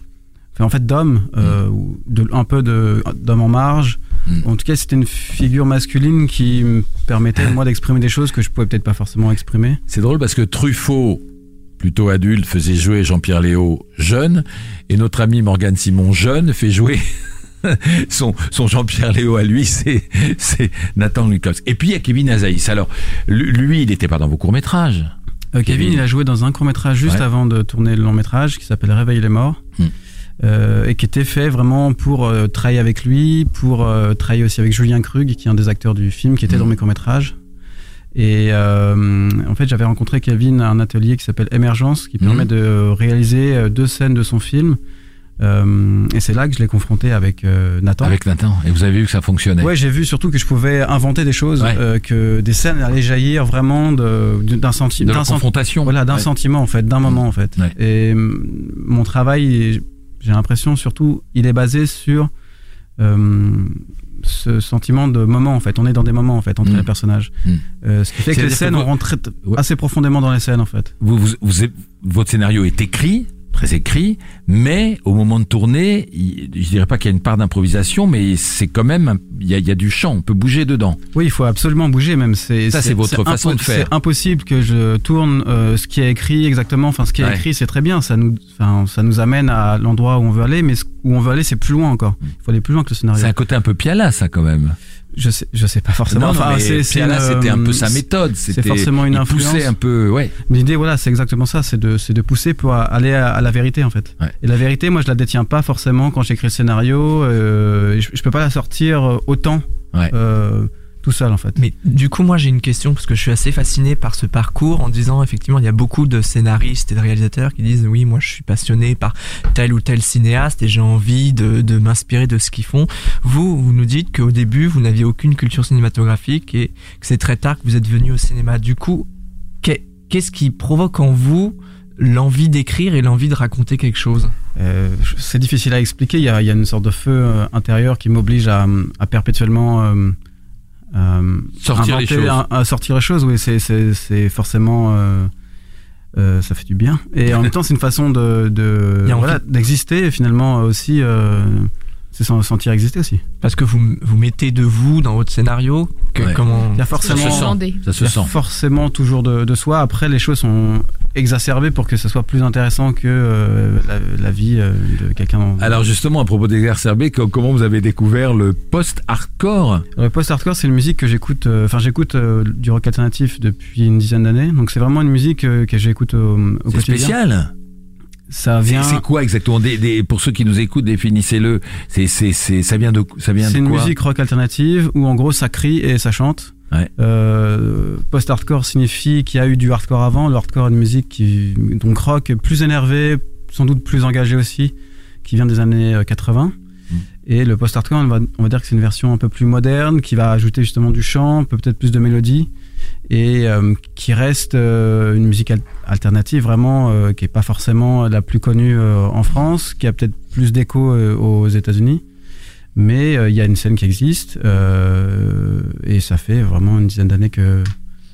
un peu d'hommes en marge. En tout cas, c'était une figure masculine qui me permettait moi d'exprimer des choses que je pouvais peut-être pas forcément exprimer. C'est drôle parce que Truffaut, plutôt adulte, faisait jouer Jean-Pierre Léaud jeune, et notre ami Morgane Simon jeune fait jouer son Jean-Pierre Léaud à lui, c'est Nathan Wilkowsk. Et puis il y a Kevin Azaïs. Alors lui, il n'était pas dans vos courts-métrages. Kevin, il a joué dans un court-métrage juste avant de tourner le long-métrage qui s'appelle Réveille les morts, et qui était fait vraiment pour travailler avec lui, pour travailler aussi avec Julien Krug, qui est un des acteurs du film, qui était dans mes courts-métrages. Et en fait, j'avais rencontré Kevin à un atelier qui s'appelle Émergence, qui permet de réaliser 2 scènes de son film. Et c'est là que je l'ai confronté avec Nathan. Avec Nathan. Et vous avez vu que ça fonctionnait. Ouais, j'ai vu surtout que je pouvais inventer des choses, que des scènes allaient jaillir vraiment d'un sentiment, de la confrontation. Voilà, d'un sentiment en fait, d'un moment en fait. Ouais. Et mon travail, j'ai l'impression surtout, il est basé sur ce sentiment de moment en fait. On est dans des moments en fait entre les personnages. Ce qui fait que les scènes, on rentre assez profondément dans les scènes en fait. Votre scénario est écrit, très écrit, mais au moment de tourner, je dirais pas qu'il y a une part d'improvisation, mais c'est quand même, il y a du chant, on peut bouger dedans. Oui, il faut absolument bouger même. C'est votre façon de faire. C'est impossible que je tourne ce qui est écrit exactement. Enfin, ce qui est écrit, c'est très bien. Ça nous amène à l'endroit où on veut aller, mais où on veut aller, c'est plus loin encore. Il faut aller plus loin que le scénario. C'est un côté un peu Piala, ça quand même. Je sais pas forcément. Piala, c'était un peu sa méthode. C'est forcément une influence. Pousser un peu, ouais. L'idée, voilà, c'est exactement ça. C'est de pousser pour aller à la vérité, en fait. Ouais. Et la vérité, moi, je la détiens pas forcément quand j'écris le scénario. Je peux pas la sortir autant. Ouais. Tout seul en fait. Mais du coup moi j'ai une question parce que je suis assez fasciné par ce parcours en disant effectivement il y a beaucoup de scénaristes et de réalisateurs qui disent oui moi je suis passionné par tel ou tel cinéaste et j'ai envie de m'inspirer de ce qu'ils font. Vous nous dites qu'au début vous n'aviez aucune culture cinématographique et que c'est très tard que vous êtes venu au cinéma. Du coup qu'est-ce qui provoque en vous l'envie d'écrire et l'envie de raconter quelque chose? C'est difficile à expliquer, il y a une sorte de feu intérieur qui m'oblige à perpétuellement sortir les choses. Oui, c'est forcément ça fait du bien et en même temps c'est une façon d'exister finalement aussi. C'est s'en sentir exister aussi. Parce que vous mettez de vous dans votre scénario. Comment il y a forcément, forcément toujours de soi. Après, les choses sont exacerbées pour que ce soit plus intéressant que la vie de quelqu'un. Alors justement, à propos d'exacerber, comment vous avez découvert le post-hardcore? Le post-hardcore, c'est une musique que j'écoute. J'écoute du rock alternatif depuis une dizaine d'années. Donc c'est vraiment une musique que j'écoute au quotidien. C'est spécial. Ça vient. C'est quoi exactement? Pour ceux qui nous écoutent, définissez-le. Ça vient de quoi? C'est une musique rock alternative où en gros ça crie et ça chante. Ouais. Post-hardcore signifie qu'il y a eu du hardcore avant. Le hardcore est une musique donc rock plus énervé, sans doute plus engagé aussi, qui vient des années 80. Et le post-hardcore, on va dire que c'est une version un peu plus moderne, qui va ajouter justement du chant, peut-être plus de mélodie, et qui reste une musique alternative vraiment, qui est pas forcément la plus connue en France, qui a peut-être plus d'écho aux États-Unis. Mais il y a une scène qui existe, et ça fait vraiment une dizaine d'années que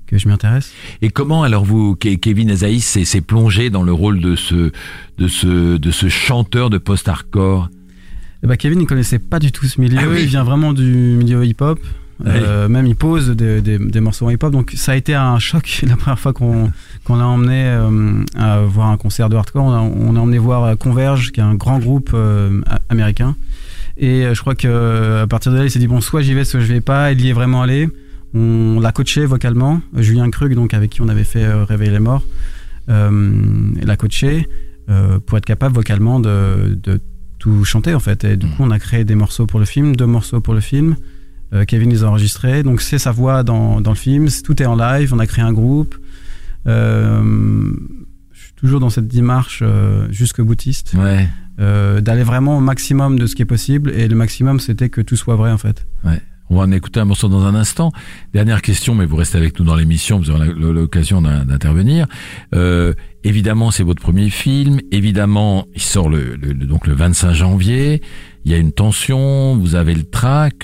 je m'y intéresse. Et comment alors Kevin Azaïs s'est plongé dans le rôle de ce chanteur de post-hardcore? Kevin, il connaissait pas du tout ce milieu. Il vient vraiment du milieu hip-hop. Même il pose des morceaux en hip-hop. Donc ça a été un choc la première fois qu'on l'a emmené à voir un concert de hardcore. On a emmené voir Converge, qui est un grand groupe américain. Et je crois qu'à partir de là, il s'est dit bon, soit j'y vais, soit je vais pas. Il y est vraiment allé. On l'a coaché vocalement. Julien Krug, donc avec qui on avait fait Réveiller les morts, l'a coaché pour être capable vocalement de tout chanter en fait. Et du coup, on a créé des morceaux pour le film, 2 morceaux pour le film. Kevin les a enregistrés, donc c'est sa voix dans le film. Tout est en live. On a créé un groupe. Je suis toujours dans cette démarche jusque boutiste, d'aller vraiment au maximum de ce qui est possible. Et le maximum, c'était que tout soit vrai en fait. Ouais. On va en écouter un morceau dans un instant. Dernière question, mais vous restez avec nous dans l'émission, vous aurez l'occasion d'intervenir. Évidemment, c'est votre premier film. Évidemment, il sort donc le 25 janvier. Il y a une tension, vous avez le trac.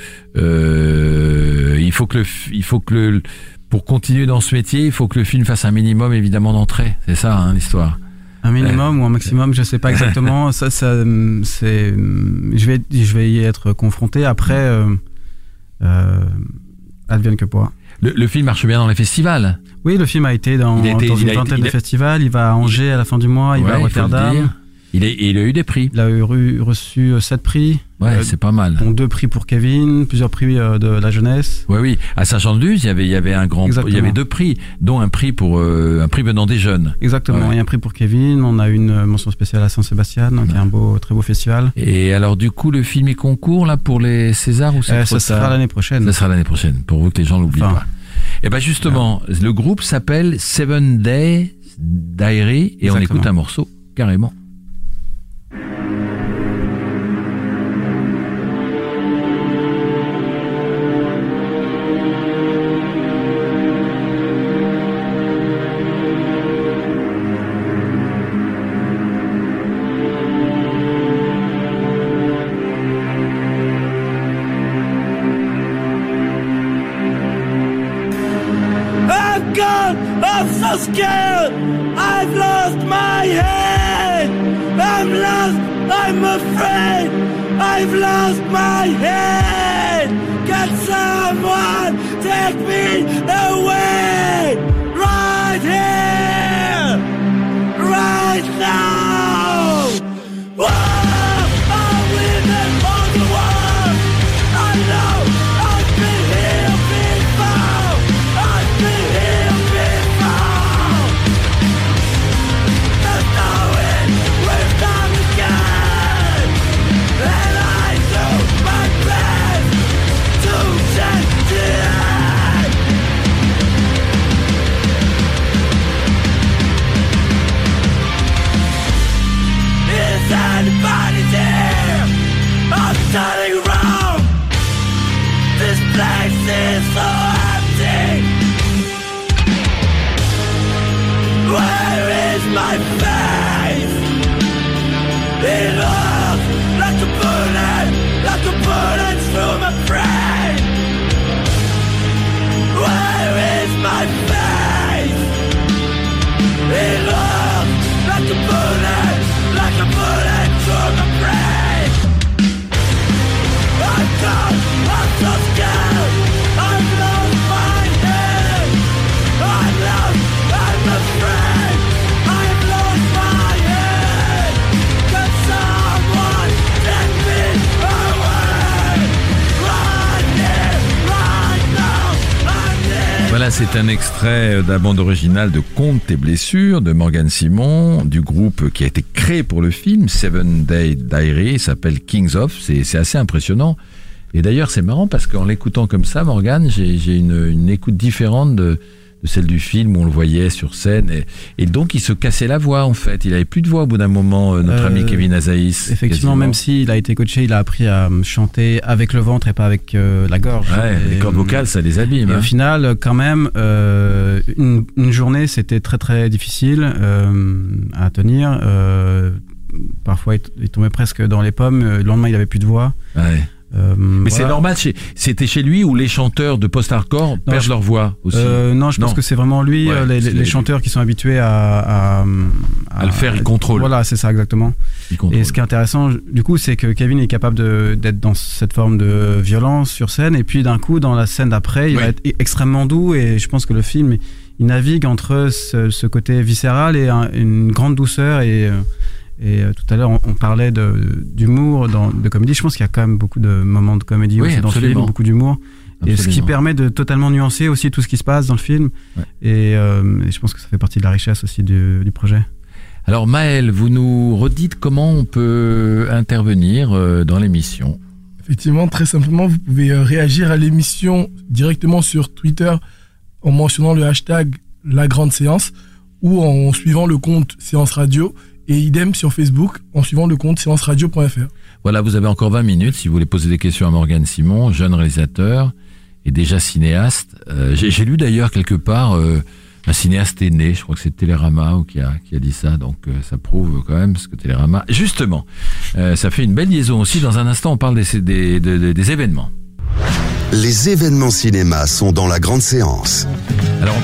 Il faut que pour continuer dans ce métier, il faut que le film fasse un minimum évidemment d'entrées. C'est ça, hein, l'histoire. Un minimum ou un maximum, je sais pas exactement. ça, c'est. Je vais y être confronté. Après. Advienne que pourra. Le film marche bien dans les festivals. Oui, le film a été dans une vingtaine de festivals. Il va à Angers à la fin du mois, il va à Rotterdam. Il a eu des prix. Il a reçu 7 prix. Ouais, c'est pas mal. Dont 2 prix pour Kevin, plusieurs prix de la jeunesse. Oui. À Saint-Jean-de-Luz, il y avait un grand, il y avait 2 prix, dont un prix un prix venant des jeunes. Exactement. Il y a un prix pour Kevin. On a une mention spéciale à Saint-Sébastien, donc il y a un très beau festival. Et alors, du coup, le film est concours là pour les Césars ou ça sera l'année prochaine. Ça sera l'année prochaine, pour vous que les gens l'oublient pas. Et ben justement, le groupe s'appelle 7 Day Diary et on écoute un morceau carrément. I'm so scared, I've lost my head. I'm lost, I'm afraid, I've lost my head. Can someone take me away? Right here, right now. Whoa, I'm living on the world. I know I've been here before. I've been here before. There's no end, we're done again. And I do my best to change it. Is anybody there? I'm turning around. This place is so empty. Where is my face? It looks like a bullet through my brain. Where is my face? It looks like a bullet through my brain. I'm gone, I'm so scared. I've lost my head. I'm lost, I'm afraid. I've lost my head. Can someone take me away? Right here, right now, I'm here. Voilà, c'est un extrait de la bande originale de Compte tes blessures de Morgan Simon, du groupe qui a été créé pour le film 7 Day Diary. Il s'appelle Kings of. C'est assez impressionnant. Et d'ailleurs, c'est marrant parce qu'en l'écoutant comme ça, Morgan, j'ai une écoute différente de celle du film où on le voyait sur scène. Et donc, il se cassait la voix, en fait. Il avait plus de voix au bout d'un moment, notre ami Kevin Azaïs. Effectivement, même s'il a été coaché, il a appris à chanter avec le ventre et pas avec la gorge. Ouais, les cordes vocales, ça les abîme. Et au final, quand même, une journée, c'était très très difficile à tenir. Parfois, il tombait presque dans les pommes. Le lendemain, il avait plus de voix. Ouais. Mais c'est normal, c'était chez lui où les chanteurs de post-hardcore perdent leur voix aussi. Non, je pense que c'est vraiment lui, les chanteurs qui sont habitués à le faire, ils contrôlent. Voilà, c'est ça exactement. Et ce qui est intéressant, du coup, c'est que Kevin est capable d'être dans cette forme de violence sur scène, et puis d'un coup, dans la scène d'après, il va être extrêmement doux, et je pense que le film, il navigue entre ce côté viscéral et une grande douceur, et tout à l'heure, on parlait d'humour, de comédie. Je pense qu'il y a quand même beaucoup de moments de comédie aussi dans ce film, beaucoup d'humour. Et ce qui permet de totalement nuancer aussi tout ce qui se passe dans le film. Ouais. Et je pense que ça fait partie de la richesse aussi du projet. Alors Maël, vous nous redites comment on peut intervenir dans l'émission. Effectivement, très simplement, vous pouvez réagir à l'émission directement sur Twitter en mentionnant le hashtag La Grande Séance ou en suivant le compte Séance Radio. Et idem sur Facebook en suivant le compte séanceradio.fr. Voilà, vous avez encore 20 minutes si vous voulez poser des questions à Morgane Simon, jeune réalisateur et déjà cinéaste. J'ai lu d'ailleurs quelque part un cinéaste est né, je crois que c'est Télérama qui a dit ça, donc ça prouve quand même ce que Télérama... Justement, ça fait une belle liaison aussi. Dans un instant, on parle des événements. Les événements cinéma sont dans la grande séance. Alors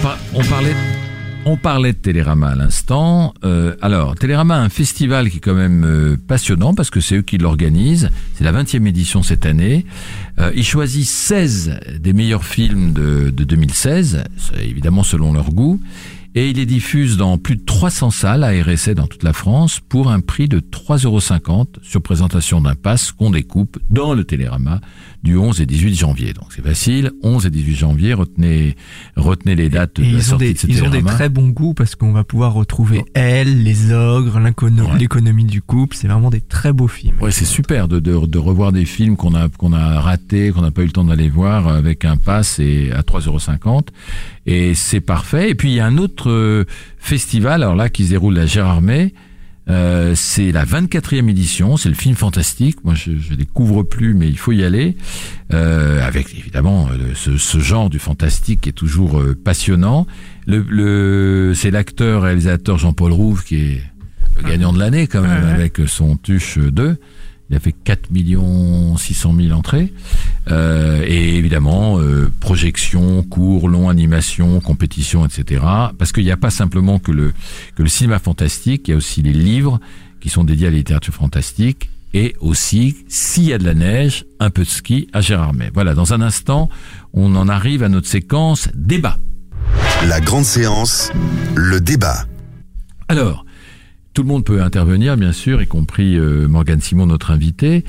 on parlait de Télérama à l'instant. Alors, Télérama a un festival qui est quand même passionnant parce que c'est eux qui l'organisent. C'est la 20e édition cette année. Ils choisissent 16 des meilleurs films de 2016, évidemment selon leur goût. Et ils les diffusent dans plus de 300 salles à RSA dans toute la France pour un prix de 3,50 € sur présentation d'un pass qu'on découpe dans le Télérama du 11 et 18 janvier. Donc c'est facile, 11 et 18 janvier, retenez les dates de la sortie de ce Télérama. Ils ont des très bons goûts parce qu'on va pouvoir retrouver Elle, Les Ogres, L'économie du couple. C'est vraiment des très beaux films. Ouais, c'est super de revoir des films qu'on a ratés, qu'on n'a pas eu le temps d'aller voir avec un pass et à 3,50 €. Et c'est parfait. Et puis il y a un autre festival, alors là, qui se déroule à Gérardmer. C'est la 24e édition, c'est le film fantastique. Moi, je découvre plus, mais il faut y aller. Avec évidemment ce genre du fantastique qui est toujours passionnant. C'est l'acteur réalisateur Jean-Paul Rouve qui est le gagnant de l'année quand même avec son Tuche 2. Il a fait 4 600 000 entrées. Et évidemment, projection, cours, long, animation, compétition, etc. Parce qu'il n'y a pas simplement que le cinéma fantastique, il y a aussi les livres qui sont dédiés à la littérature fantastique. Et aussi, s'il y a de la neige, un peu de ski à Gérardmer. Voilà, dans un instant, on en arrive à notre séquence débat. La grande séance, le débat. Alors, tout le monde peut intervenir, bien sûr, y compris Morgane Simon, notre invité.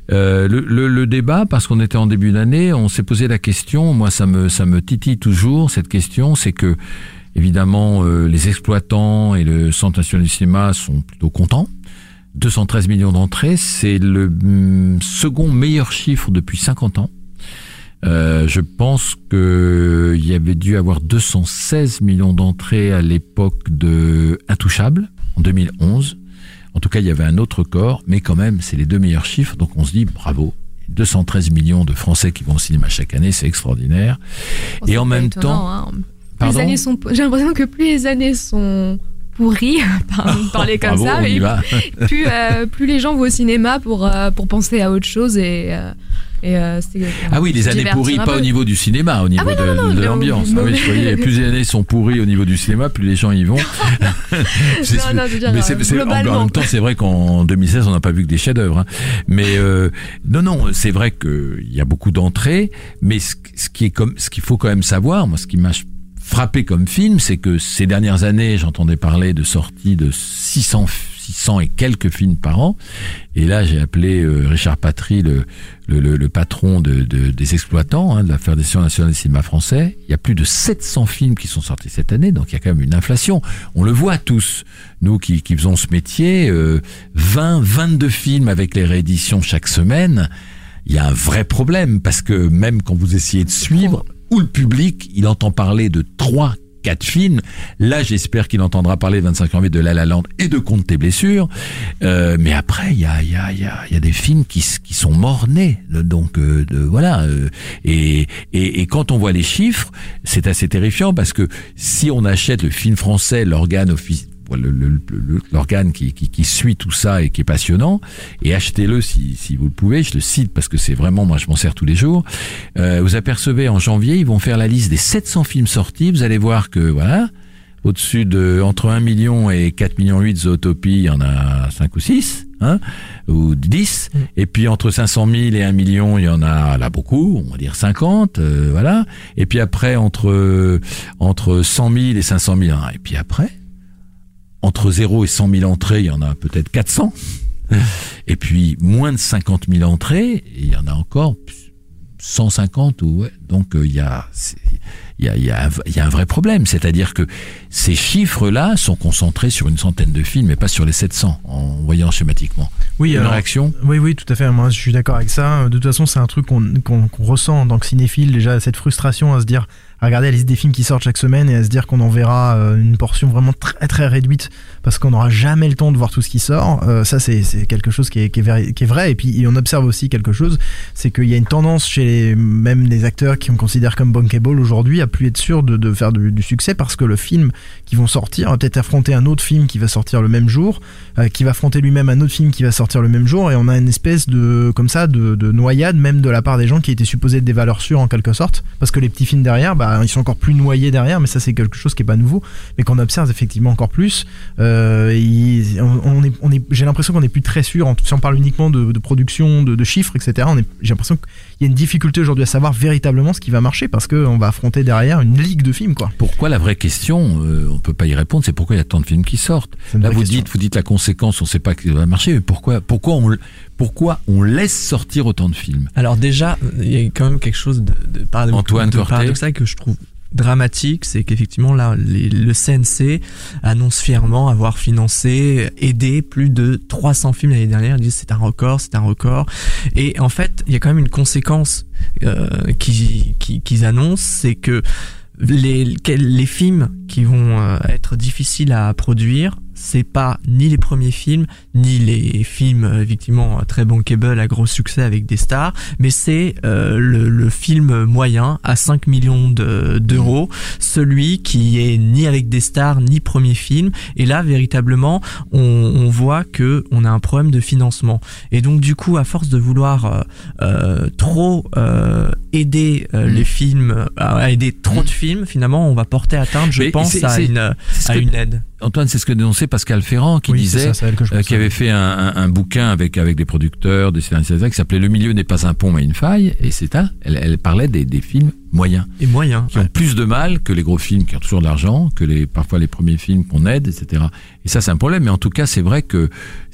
Le débat, parce qu'on était en début d'année, on s'est posé la question, moi ça me titille toujours cette question, c'est que évidemment les exploitants et le Centre national du cinéma sont plutôt contents. 213 millions d'entrées, c'est le second meilleur chiffre depuis 50 ans. Je pense que il y avait dû avoir 216 millions d'entrées à l'époque de Intouchable, en 2011. En tout cas, il y avait un autre record, mais quand même, c'est les deux meilleurs chiffres, donc on se dit bravo. 213 millions de Français qui vont au cinéma chaque année, c'est extraordinaire. Et en même temps... Hein. J'ai l'impression que plus les années sont pourries, parler comme bravo, ça, et plus les gens vont au cinéma pour penser à autre chose ah oui, les années pourries, pas au niveau du cinéma, au niveau de l'ambiance. Ah oui, je voyais, plus les années sont pourries au niveau du cinéma, plus les gens y vont. En même temps, c'est vrai qu'en 2016, on n'a pas vu que des chefs-d'œuvre. Hein. Mais non, c'est vrai qu'il y a beaucoup d'entrées, mais ce qu'il faut quand même savoir, moi, ce qui m'a frappé comme film, c'est que ces dernières années, j'entendais parler de sorties de 600 et quelques films par an. Et là, j'ai appelé Richard Patry, le patron des exploitants, de la Fédération nationale du cinéma français. Il y a plus de 700 films qui sont sortis cette année, donc il y a quand même une inflation. On le voit tous, nous qui faisons ce métier, 22 films avec les rééditions chaque semaine. Il y a un vrai problème, parce que même quand vous essayez de suivre, où le public, il entend parler de 3-4 films. Là, j'espère qu'il entendra parler 25 janvier de La La Land et de Compte tes blessures. Mais après, il y a des films qui sont morts-nés. Donc, voilà. Et quand on voit les chiffres, c'est assez terrifiant, parce que si on achète le film français, l'organe l'organe qui suit tout ça et qui est passionnant, et achetez-le si vous le pouvez. Je le cite parce que c'est vraiment, moi je m'en sers tous les jours. Vous apercevez, en janvier, ils vont faire la liste des 700 films sortis. Vous allez voir que voilà, au-dessus de entre 1 million et 4 millions 8 Zootopie, il y en a 5 ou 6, ou 10. Et puis entre 500 000 et 1 million, il y en a là beaucoup, on va dire 50, voilà. Et puis après, entre 100 000 et 500 000, et puis après, entre 0 et 100 000 entrées, il y en a peut-être 400. Et puis moins de 50 000 entrées, il y en a encore 150. Donc il y a un vrai problème. C'est-à-dire que ces chiffres-là sont concentrés sur une centaine de films et pas sur les 700, en voyant schématiquement. Oui, une réaction ? Oui, tout à fait. Moi, je suis d'accord avec ça. De toute façon, c'est un truc qu'on ressent en tant que cinéphile, déjà, cette frustration à se dire, à regarder la liste des films qui sortent chaque semaine et à se dire qu'on en verra une portion vraiment très très réduite parce qu'on n'aura jamais le temps de voir tout ce qui sort. Ça, c'est quelque chose qui est vrai. Et puis, on observe aussi quelque chose, c'est qu'il y a une tendance chez même les acteurs qui on considère comme bankable aujourd'hui à plus être sûr de faire du succès parce que le film qui vont sortir va peut-être affronter un autre film qui va sortir le même jour, qui va affronter lui-même un autre film qui va sortir le même jour, et on a une espèce de noyade même de la part des gens qui étaient supposés être des valeurs sûres en quelque sorte, parce que les petits films derrière, ils sont encore plus noyés derrière, mais ça c'est quelque chose qui est pas nouveau, mais qu'on observe effectivement encore plus. J'ai l'impression qu'on n'est plus très sûr, si on parle uniquement de production, de chiffres, etc. J'ai l'impression qu'il y a une difficulté aujourd'hui à savoir véritablement ce qui va marcher, parce qu'on va affronter derrière une ligue de films, quoi. Pourquoi, la vraie question, on peut pas y répondre, c'est pourquoi il y a tant de films qui sortent. Là, vous dites la conséquence, on sait pas que ça va marcher, mais pourquoi on laisse sortir autant de films? Alors déjà, il y a quand même quelque chose de paradoxal que je trouve dramatique, c'est qu'effectivement là, le CNC annonce fièrement avoir aidé plus de 300 films l'année dernière. Ils disent c'est un record. Et en fait, il y a quand même une conséquence qu'ils annoncent, c'est que les films qui vont être difficiles à produire, c'est pas ni les premiers films, ni les films effectivement très bankable à gros succès avec des stars, mais c'est le film moyen à 5 millions d'euros, celui qui est ni avec des stars ni premier film. Et là véritablement on voit que on a un problème de financement, et donc du coup à force de vouloir trop aider les films, à aider trop de films, finalement on va porter atteinte, je pense, à une aide. Antoine, c'est ce que dénonçait Pascal Ferrand, qui disait, qui avait fait un bouquin avec des producteurs, des scénaristes, qui s'appelait Le milieu n'est pas un pont mais une faille, et elle parlait des films moyens. Et moyens. Qui ont plus de mal que les gros films qui ont toujours de l'argent, que parfois les premiers films qu'on aide, etc. Et ça, c'est un problème. Mais en tout cas, c'est vrai que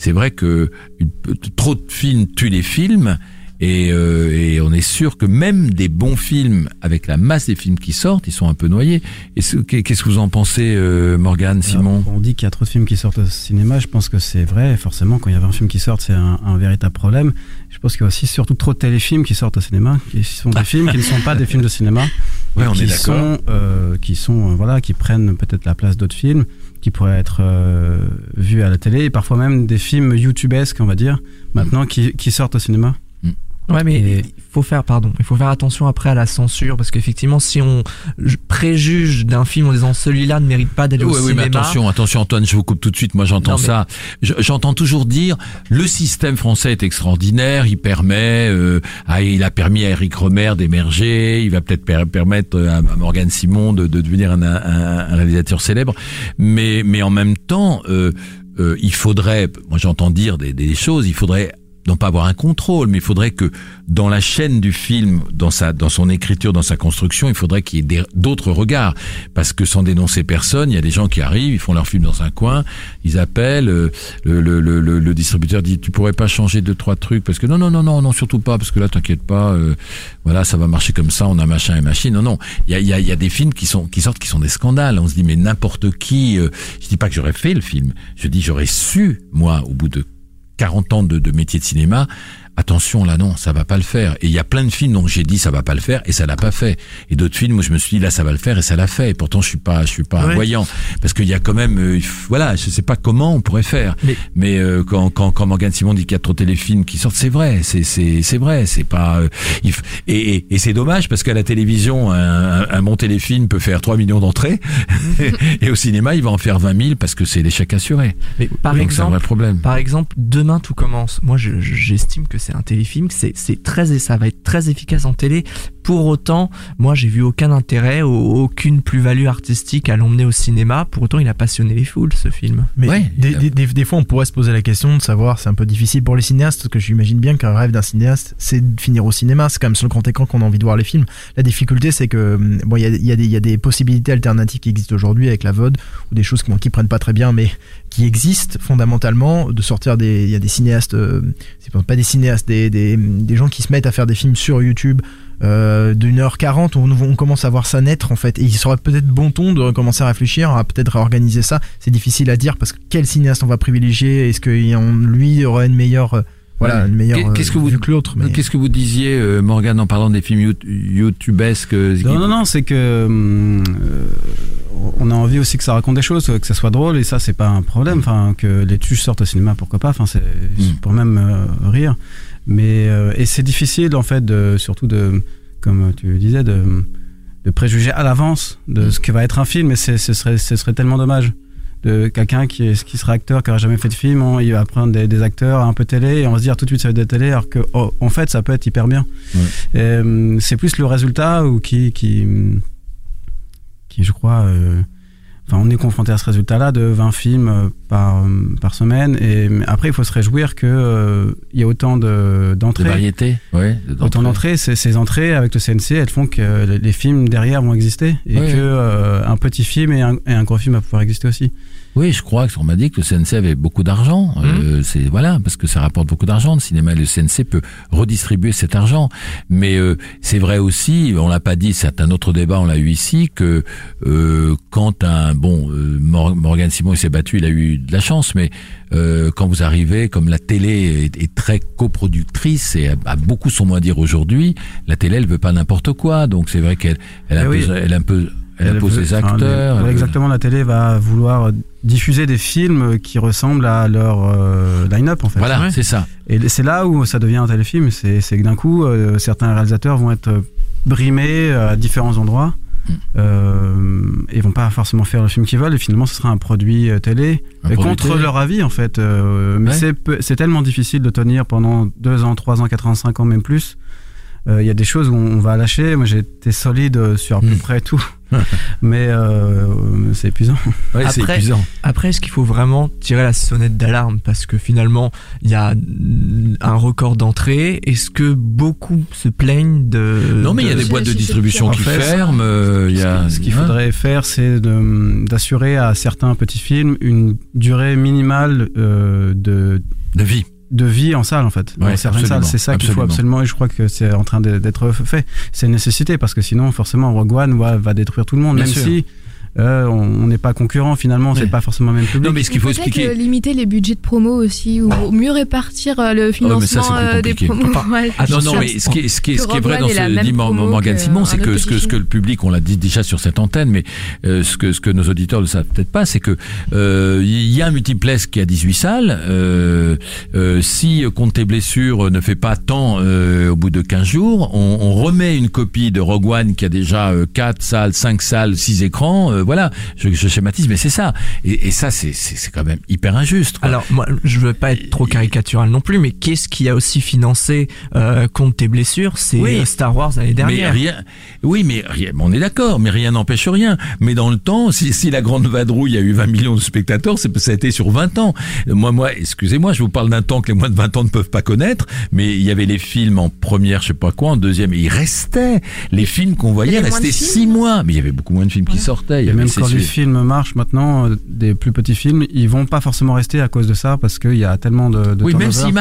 trop de films tuent les films. Et on est sûr que même des bons films, avec la masse des films qui sortent, ils sont un peu noyés. Qu'est-ce que vous en pensez, Morgane, Simon? On dit qu'il y a trop de films qui sortent au cinéma. Je pense que c'est vrai. Forcément, quand il y a un film qui sort, c'est un véritable problème. Je pense qu'il y a aussi surtout trop de téléfilms qui sortent au cinéma, qui sont des films qui ne sont pas des films de cinéma. Ouais, on est d'accord. Qui prennent peut-être la place d'autres films qui pourraient être vus à la télé, et parfois même des films youtubesques, on va dire, maintenant qui sortent au cinéma. Ouais, mais il faut faire attention après à la censure, parce qu'effectivement, si on préjuge d'un film en disant celui-là ne mérite pas d'aller au cinéma. Oui, mais attention Antoine, je vous coupe tout de suite. Moi, j'entends ça. J'entends toujours dire le système français est extraordinaire. Il a permis à Eric Rohmer d'émerger. Il va peut-être permettre à Morgane Simon de devenir un réalisateur célèbre. Mais en même temps, il faudrait. Moi, j'entends dire des choses. Il faudrait non pas avoir un contrôle, mais il faudrait que dans la chaîne du film, dans son écriture, dans sa construction, il faudrait qu'il y ait d'autres regards, parce que sans dénoncer personne, il y a des gens qui arrivent, ils font leur film dans un coin, ils appellent, le distributeur dit tu pourrais pas changer 2-3 trucs, parce que non surtout pas, parce que là t'inquiète pas, voilà, ça va marcher comme ça, on a machin et machine. Non, il y a des films qui sortent qui sont des scandales. On se dit mais n'importe qui, je dis pas que j'aurais fait le film, je dis j'aurais su, moi, au bout de 40 ans de métier de cinéma, attention là non, ça va pas le faire. Et il y a plein de films dont j'ai dit ça va pas le faire et ça l'a pas fait. Et d'autres films où je me suis dit là ça va le faire et ça l'a fait. Et pourtant je suis pas voyant parce qu'il y a quand même voilà, je sais pas comment on pourrait faire. Mais quand Morgane Simon dit qu'il y a trop de téléfilms qui sortent, c'est vrai, c'est vrai, c'est pas et c'est dommage parce qu'à la télévision un bon téléfilm peut faire 3 millions d'entrées et au cinéma il va en faire 20 000 parce que c'est l'échec assuré. Mais donc c'est un vrai problème. Par exemple, Demain tout commence. Moi j'estime que c'est un téléfilm, ça va être très efficace en télé. Pour autant, moi j'ai vu aucun intérêt, aucune plus-value artistique à l'emmener au cinéma. Pour autant, il a passionné les foules, ce film. Mais des fois, on pourrait se poser la question de savoir, c'est un peu difficile pour les cinéastes, parce que j'imagine bien qu'un rêve d'un cinéaste, c'est de finir au cinéma. C'est quand même sur le grand écran qu'on a envie de voir les films. La difficulté, c'est que bon, il y a des possibilités alternatives qui existent aujourd'hui avec la VOD ou des choses qui prennent pas très bien, mais qui existent fondamentalement, de sortir il y a des cinéastes, c'est pas des cinéastes, des gens qui se mettent à faire des films sur YouTube. d'1h40 on commence à voir ça naître en fait, et il serait peut-être bon ton de commencer à réfléchir à peut-être réorganiser ça. C'est difficile à dire parce que quel cinéaste on va privilégier, est-ce que lui aurait une meilleure une meilleure qu'est-ce que vous vue que l'autre, mais... Qu'est-ce que vous disiez Morgane en parlant des films youtubesques? Non, c'est que on a envie aussi que ça raconte des choses, que ça soit drôle, et ça c'est pas un problème, enfin que les tuches sortent au cinéma, pourquoi pas, enfin c'est pour même rire. Mais et c'est difficile en fait surtout comme tu disais de préjuger à l'avance de ce que va être un film, et ce serait tellement dommage de quelqu'un qui serait acteur, qui n'aurait jamais fait de film, il va prendre des acteurs un peu télé et on va se dire tout de suite ça va être de télé, alors que en fait ça peut être hyper bien. C'est plus le résultat ou qui je crois on est confronté à ce résultat-là de 20 films par semaine, et après il faut se réjouir que il y a autant d'entrées. De variétés, autant d'entrées. Ces entrées avec le CNC, elles font que les films derrière vont exister, et que un petit film et un gros film va pouvoir exister aussi. Oui, je crois qu'on m'a dit que le CNC avait beaucoup d'argent. Parce que ça rapporte beaucoup d'argent le cinéma. Le CNC peut redistribuer cet argent. Mais c'est vrai aussi, on l'a pas dit, c'est un autre débat, on l'a eu ici, que quand Morgane Simon il s'est battu, il a eu de la chance, mais quand vous arrivez, comme la télé est très coproductrice et a beaucoup son mot à dire aujourd'hui, la télé elle veut pas n'importe quoi. Donc c'est vrai qu'elle impose ses acteurs. Exactement, la télé va vouloir diffuser des films qui ressemblent à leur line-up en fait. Voilà, c'est ça. Et c'est là où ça devient un téléfilm, c'est que d'un coup certains réalisateurs vont être brimés à différents endroits et vont pas forcément faire le film qu'ils veulent, et finalement ce sera un produit télé contre leur avis en fait. Mais c'est tellement difficile de tenir pendant 2 ans, 3 ans, 4 ans, 5 ans, même plus. Il y a des choses où on va lâcher. Moi j'ai été solide sur à peu près tout. Mais c'est épuisant. C'est épuisant. Après, est-ce qu'il faut vraiment tirer la sonnette d'alarme parce que finalement il y a un record d'entrée? Est-ce que beaucoup se plaignent Non, mais il y a des boîtes de distribution qui ferment. Ce qu'il faudrait faire, c'est d'assurer à certains petits films une durée minimale de vie en salle en fait. Dans certaines salles, c'est ça qu'il faut absolument, et je crois que c'est en train d'être fait. C'est une nécessité parce que sinon forcément Rogue One va détruire tout le monde, même si on n'est pas concurrent finalement, c'est pas forcément le même public. Non, mais ce qu'il faut expliquer, peut-être limiter les budgets de promo aussi, ou mieux répartir le financement des promos. Non, mais ce qui est vrai dans ce dit Morgane Simon, c'est que ce que le public, on l'a dit déjà sur cette antenne, mais ce que nos auditeurs ne savent peut-être pas, c'est que il y a un multiplex qui a 18 salles. Si Compte tes blessures ne fait pas tant au bout de 15 jours, on remet une copie de Rogue One qui a déjà 4 salles, 5 salles, 6 écrans. Voilà, je schématise, mais c'est ça. Et ça, c'est quand même hyper injuste, quoi. Alors, moi, je veux pas être trop caricatural non plus, mais qu'est-ce qui a aussi financé Compte tes blessures? C'est Star Wars l'année dernière. Mais on est d'accord, mais rien n'empêche rien. Mais dans le temps, si la Grande Vadrouille a eu 20 millions de spectateurs, ça a été sur 20 ans. Moi, excusez-moi, je vous parle d'un temps que les moins de 20 ans ne peuvent pas connaître, mais il y avait les films en première, je sais pas quoi, en deuxième, et il restait. Les films qu'on voyait restaient 6 mois. Mais il y avait beaucoup moins de films qui sortaient. Et même quand les films marchent maintenant, des plus petits films, ils vont pas forcément rester à cause de ça, parce qu'il y a tellement de oui, même s'ils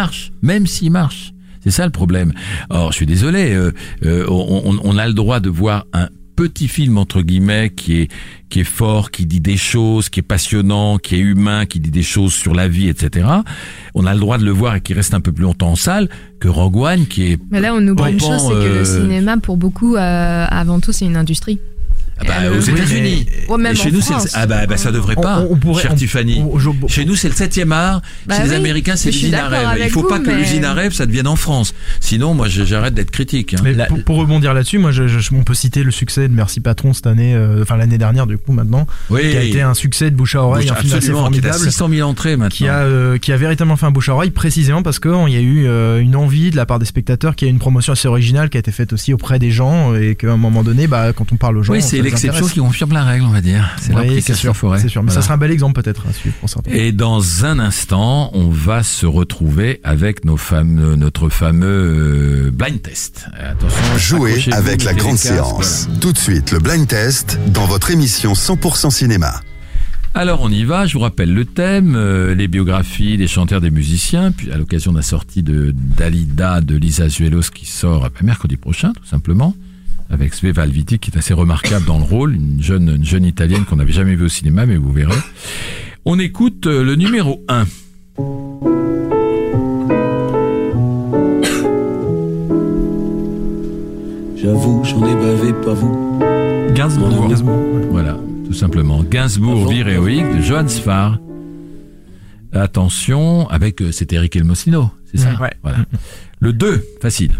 marchent. C'est ça le problème. Or, je suis désolé, on a le droit de voir un petit film entre guillemets qui est fort, qui dit des choses, qui est passionnant, qui est humain, qui dit des choses sur la vie, etc. On a le droit de le voir et qui reste un peu plus longtemps en salle que Rogue One, qui est. Mais là, on oublie une chose, c'est que le cinéma, pour beaucoup, avant tout, c'est une industrie. Aux États-Unis. Même chez nous, France. ça devrait pas. Chère Tiffany. Chez nous, c'est le 7e art. Chez les Américains, c'est l'usine à rêve. Il faut pas que l'usine à rêve, ça devienne en France. Sinon, moi, j'arrête d'être critique. Mais pour rebondir là-dessus, moi, on peut citer le succès de Merci Patron cette année, l'année dernière, du coup, maintenant, qui a été un succès de bouche à oreille, un film assez formidable, qui a 600 000 entrées maintenant, qui a véritablement fait un bouche à oreille, précisément parce qu'il y a eu une envie de la part des spectateurs, qu'il y a une promotion assez originale qui a été faite aussi auprès des gens, et qu'à un moment donné, quand on parle aux gens, oui, c'est l'exception qui confirme la règle, on va dire. C'est l'application forêt. C'est sûr, mais ça sera un bel exemple peut-être à suivre pour certains. Et dans un instant, on va se retrouver avec notre fameux blind test. Attention, jouez avec la grande séance. Voilà. Tout de suite, le blind test dans votre émission 100% cinéma. Alors on y va, je vous rappelle le thème, les biographies des chanteurs, des musiciens, puis à l'occasion de la sortie de Dalida de Lisa Azuelos qui sort mercredi prochain, tout simplement, avec Sveva Alviti qui est assez remarquable dans le rôle, une jeune italienne qu'on n'avait jamais vue au cinéma, mais vous verrez. On écoute le numéro 1. J'avoue, j'en ai bavé, pas vous. Gainsbourg. Ouais. Voilà, tout simplement. Gainsbourg, Vie héroïque de Johann Sfar. Attention, c'était Eric Elmosino, c'est ça? Ouais. Voilà. Le 2, facile.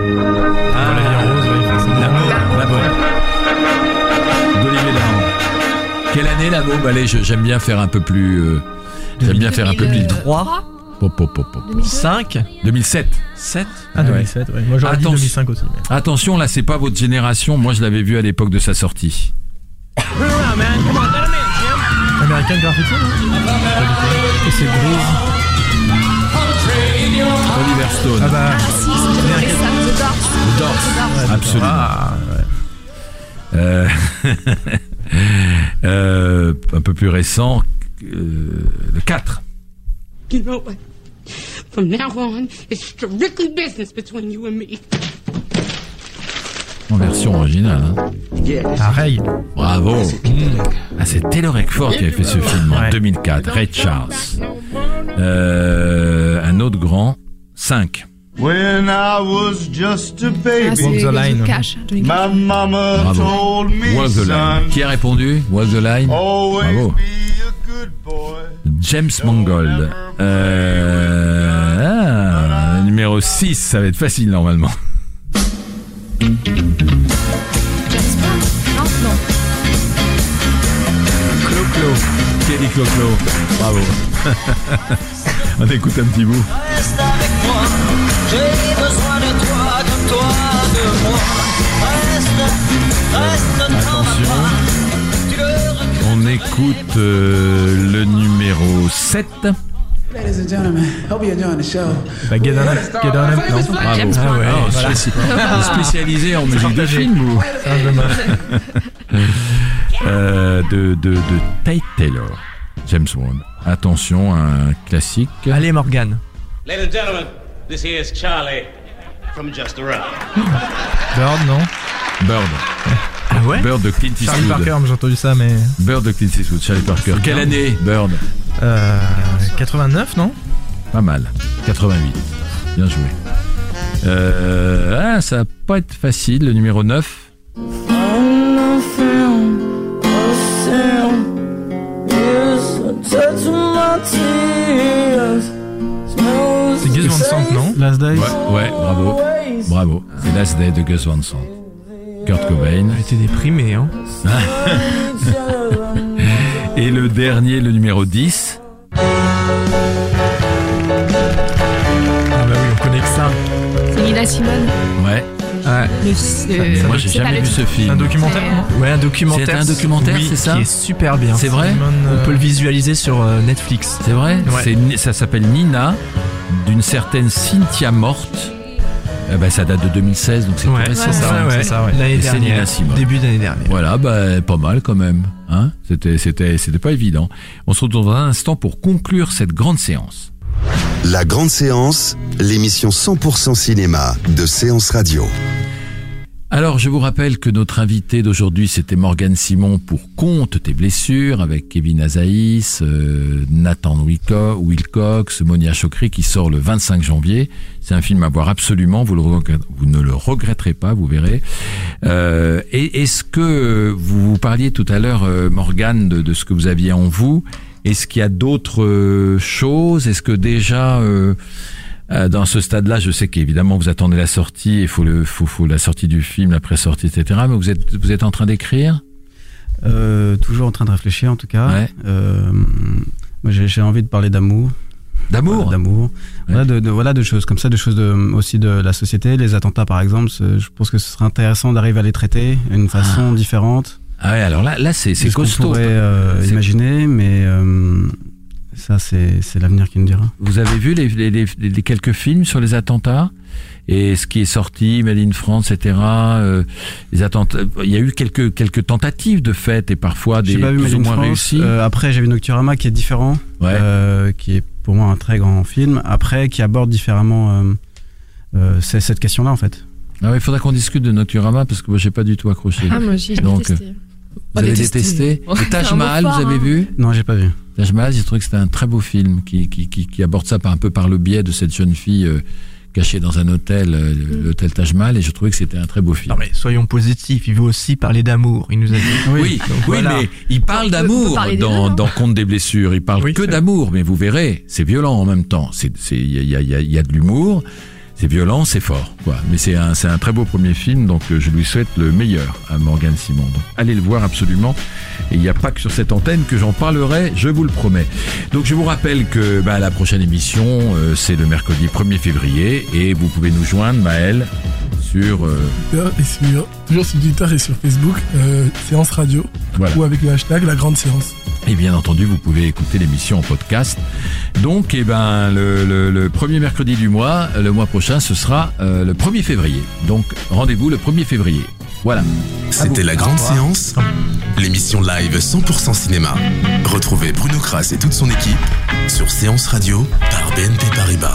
L'amour. D'Olivier Dahan. Quelle année l'amour? Allez, j'aime bien faire un peu plus. J'aime bien faire un peu plus. 3. 5. 2007. 7. Ah, 2007, ouais. Moi j'aurais dit 2005 aussi. Mais... Attention, là, c'est pas votre génération. Moi, je l'avais vu à l'époque de sa sortie. American Graffiti, non? C'est Grease. Oliver Stone. Ah bah, si, c'est ça, The Doors. Absolument. Ah, ouais. Un peu plus récent, le 4. You know what? From now on, it's strictly business between you and me. En version originale. Hein. Pareil. Bravo. C'est Taylor Eckford qui avait fait ce film en 2004. Ray Charles. Un autre grand. 5. When I was just a baby, Walk the Line. My mama told me, Walk the Line. Qui a répondu? Walk the Line. Bravo. James Mangold. Numéro 6, ça va être facile normalement. Clo-Clo. Kelly Clo-Clo. Bravo. On écoute un petit bout. Reste avec moi, j'ai besoin de toi comme toi de moi. Reste, attention. On écoute le numéro 7. Ladies and gentlemen, hope you're enjoying the show. Get on up, non? Bravo. Ah ouais. Alors, spécialisé en musique de film ou de Tate Taylor, James Bond. Attention, un classique. Allez, Morgan. Ladies and gentlemen, this here is Charlie from Just Around. Bird, non? Bird. Ah ouais? Bird de Clint Eastwood. Charlie Parker, j'ai entendu ça, mais. Bird de Clint Eastwood, Charlie Parker. Quelle année, Bird? 89, non? Pas mal. 88. Bien joué. Ça va pas être facile, le numéro 9. C'est Gus Van Sant, non? Last Day? Ouais, bravo. Bravo. C'est Last Day de Gus Van Sant. Kurt Cobain. Il était déprimé, hein. Et le dernier, le numéro 10. Ah bah oui, on connaît que ça. C'est Nina Simone. Ouais. Moi, j'ai jamais vu ce film. Un documentaire, non? Ouais, un documentaire. C'est un documentaire, oui, c'est ça? Qui est super bien. C'est vrai? On peut le visualiser sur Netflix. C'est vrai? Ouais. Ça s'appelle Nina, d'une certaine Cynthia Morte. Ça date de 2016, donc c'est tout récent. C'est ça. L'année dernière. Début d'année dernière. Voilà, pas mal quand même. Hein, c'était pas évident. On se retrouve dans un instant pour conclure cette grande séance. La grande séance, l'émission 100% cinéma de Séance Radio. Alors, je vous rappelle que notre invité d'aujourd'hui, c'était Morgane Simon pour Compte tes blessures, avec Kevin Azaïs, Nathan Wilcox, Monia Chokri, qui sort le 25 janvier. C'est un film à voir absolument, vous ne le regretterez pas, vous verrez. Et est-ce que vous parliez tout à l'heure, Morgane, de ce que vous aviez en vous? Est-ce qu'il y a d'autres choses? Est-ce que déjà... dans ce stade-là, je sais qu'évidemment vous attendez la sortie, il faut la sortie du film, la pré-sortie, etc. Mais vous êtes en train d'écrire? Toujours en train de réfléchir, en tout cas. Ouais. Moi, j'ai envie de parler d'amour. D'amour. D'amour. Ouais. Voilà, de choses comme ça, de choses aussi de la société. Les attentats, par exemple, je pense que ce serait intéressant d'arriver à les traiter d'une façon différente. Ah ouais, alors là, c'est costaud. On pourrait imaginer, mais. Ça, c'est l'avenir qui nous dira. Vous avez vu les quelques films sur les attentats et ce qui est sorti, Made in France, etc. Les attentats. Il y a eu quelques tentatives de fait et parfois des plus ou moins réussies. Après, j'ai vu Nocturama qui est différent, qui est pour moi un très grand film. Après, qui aborde différemment cette question-là en fait. Ah ouais, il faudra qu'on discute de Nocturama parce que moi j'ai pas du tout accroché. Ah moi aussi j'ai détesté. Vous avez détesté. Le Taj Mahal, vous avez vu? Non, j'ai pas vu. Taj Mahal, j'ai trouvé que c'était un très beau film qui aborde ça un peu par le biais de cette jeune fille cachée dans un hôtel, l'hôtel Taj Mahal, et je trouvais que c'était un très beau film. Non mais soyons positifs, il veut aussi parler d'amour, il nous a dit. Oui, voilà. Mais il parle d'amour dans Compte des blessures, il parle que d'amour, mais vous verrez, c'est violent en même temps, il y a de l'humour. C'est violent, c'est fort, quoi. Mais c'est un très beau premier film, donc je lui souhaite le meilleur à Morgane Simon. Donc, allez le voir absolument. Et il n'y a pas que sur cette antenne que j'en parlerai, je vous le promets. Donc je vous rappelle que la prochaine émission, c'est le mercredi 1er février, et vous pouvez nous joindre, Maël, sur... toujours sur Twitter et sur Facebook, Séance Radio, ou avec le hashtag La Grande Séance. Et bien entendu, vous pouvez écouter l'émission en podcast. Donc, le premier mercredi du mois, le mois prochain, ce sera le 1er février. Donc, rendez-vous le 1er février. Voilà. C'était La Grande Séance, l'émission live 100% cinéma. Retrouvez Bruno Kras et toute son équipe sur Séance Radio par BNP Paribas.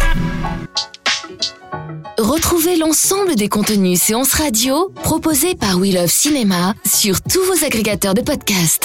Retrouvez l'ensemble des contenus Séance Radio proposés par We Love Cinéma sur tous vos agrégateurs de podcasts.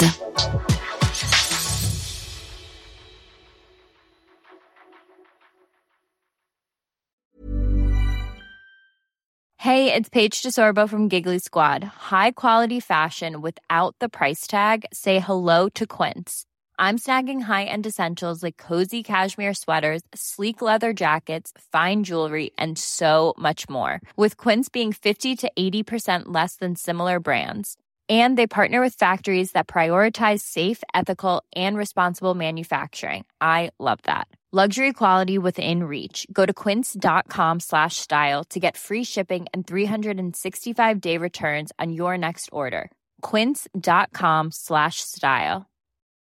Hey, it's Paige DeSorbo from Giggly Squad. High quality fashion without the price tag. Say hello to Quince. I'm snagging high-end essentials like cozy cashmere sweaters, sleek leather jackets, fine jewelry, and so much more. With Quince being 50 to 80% less than similar brands. And they partner with factories that prioritize safe, ethical, and responsible manufacturing. I love that. Luxury quality within reach. Go to quince.com/style to get free shipping and 365-day returns on your next order. Quince.com/style.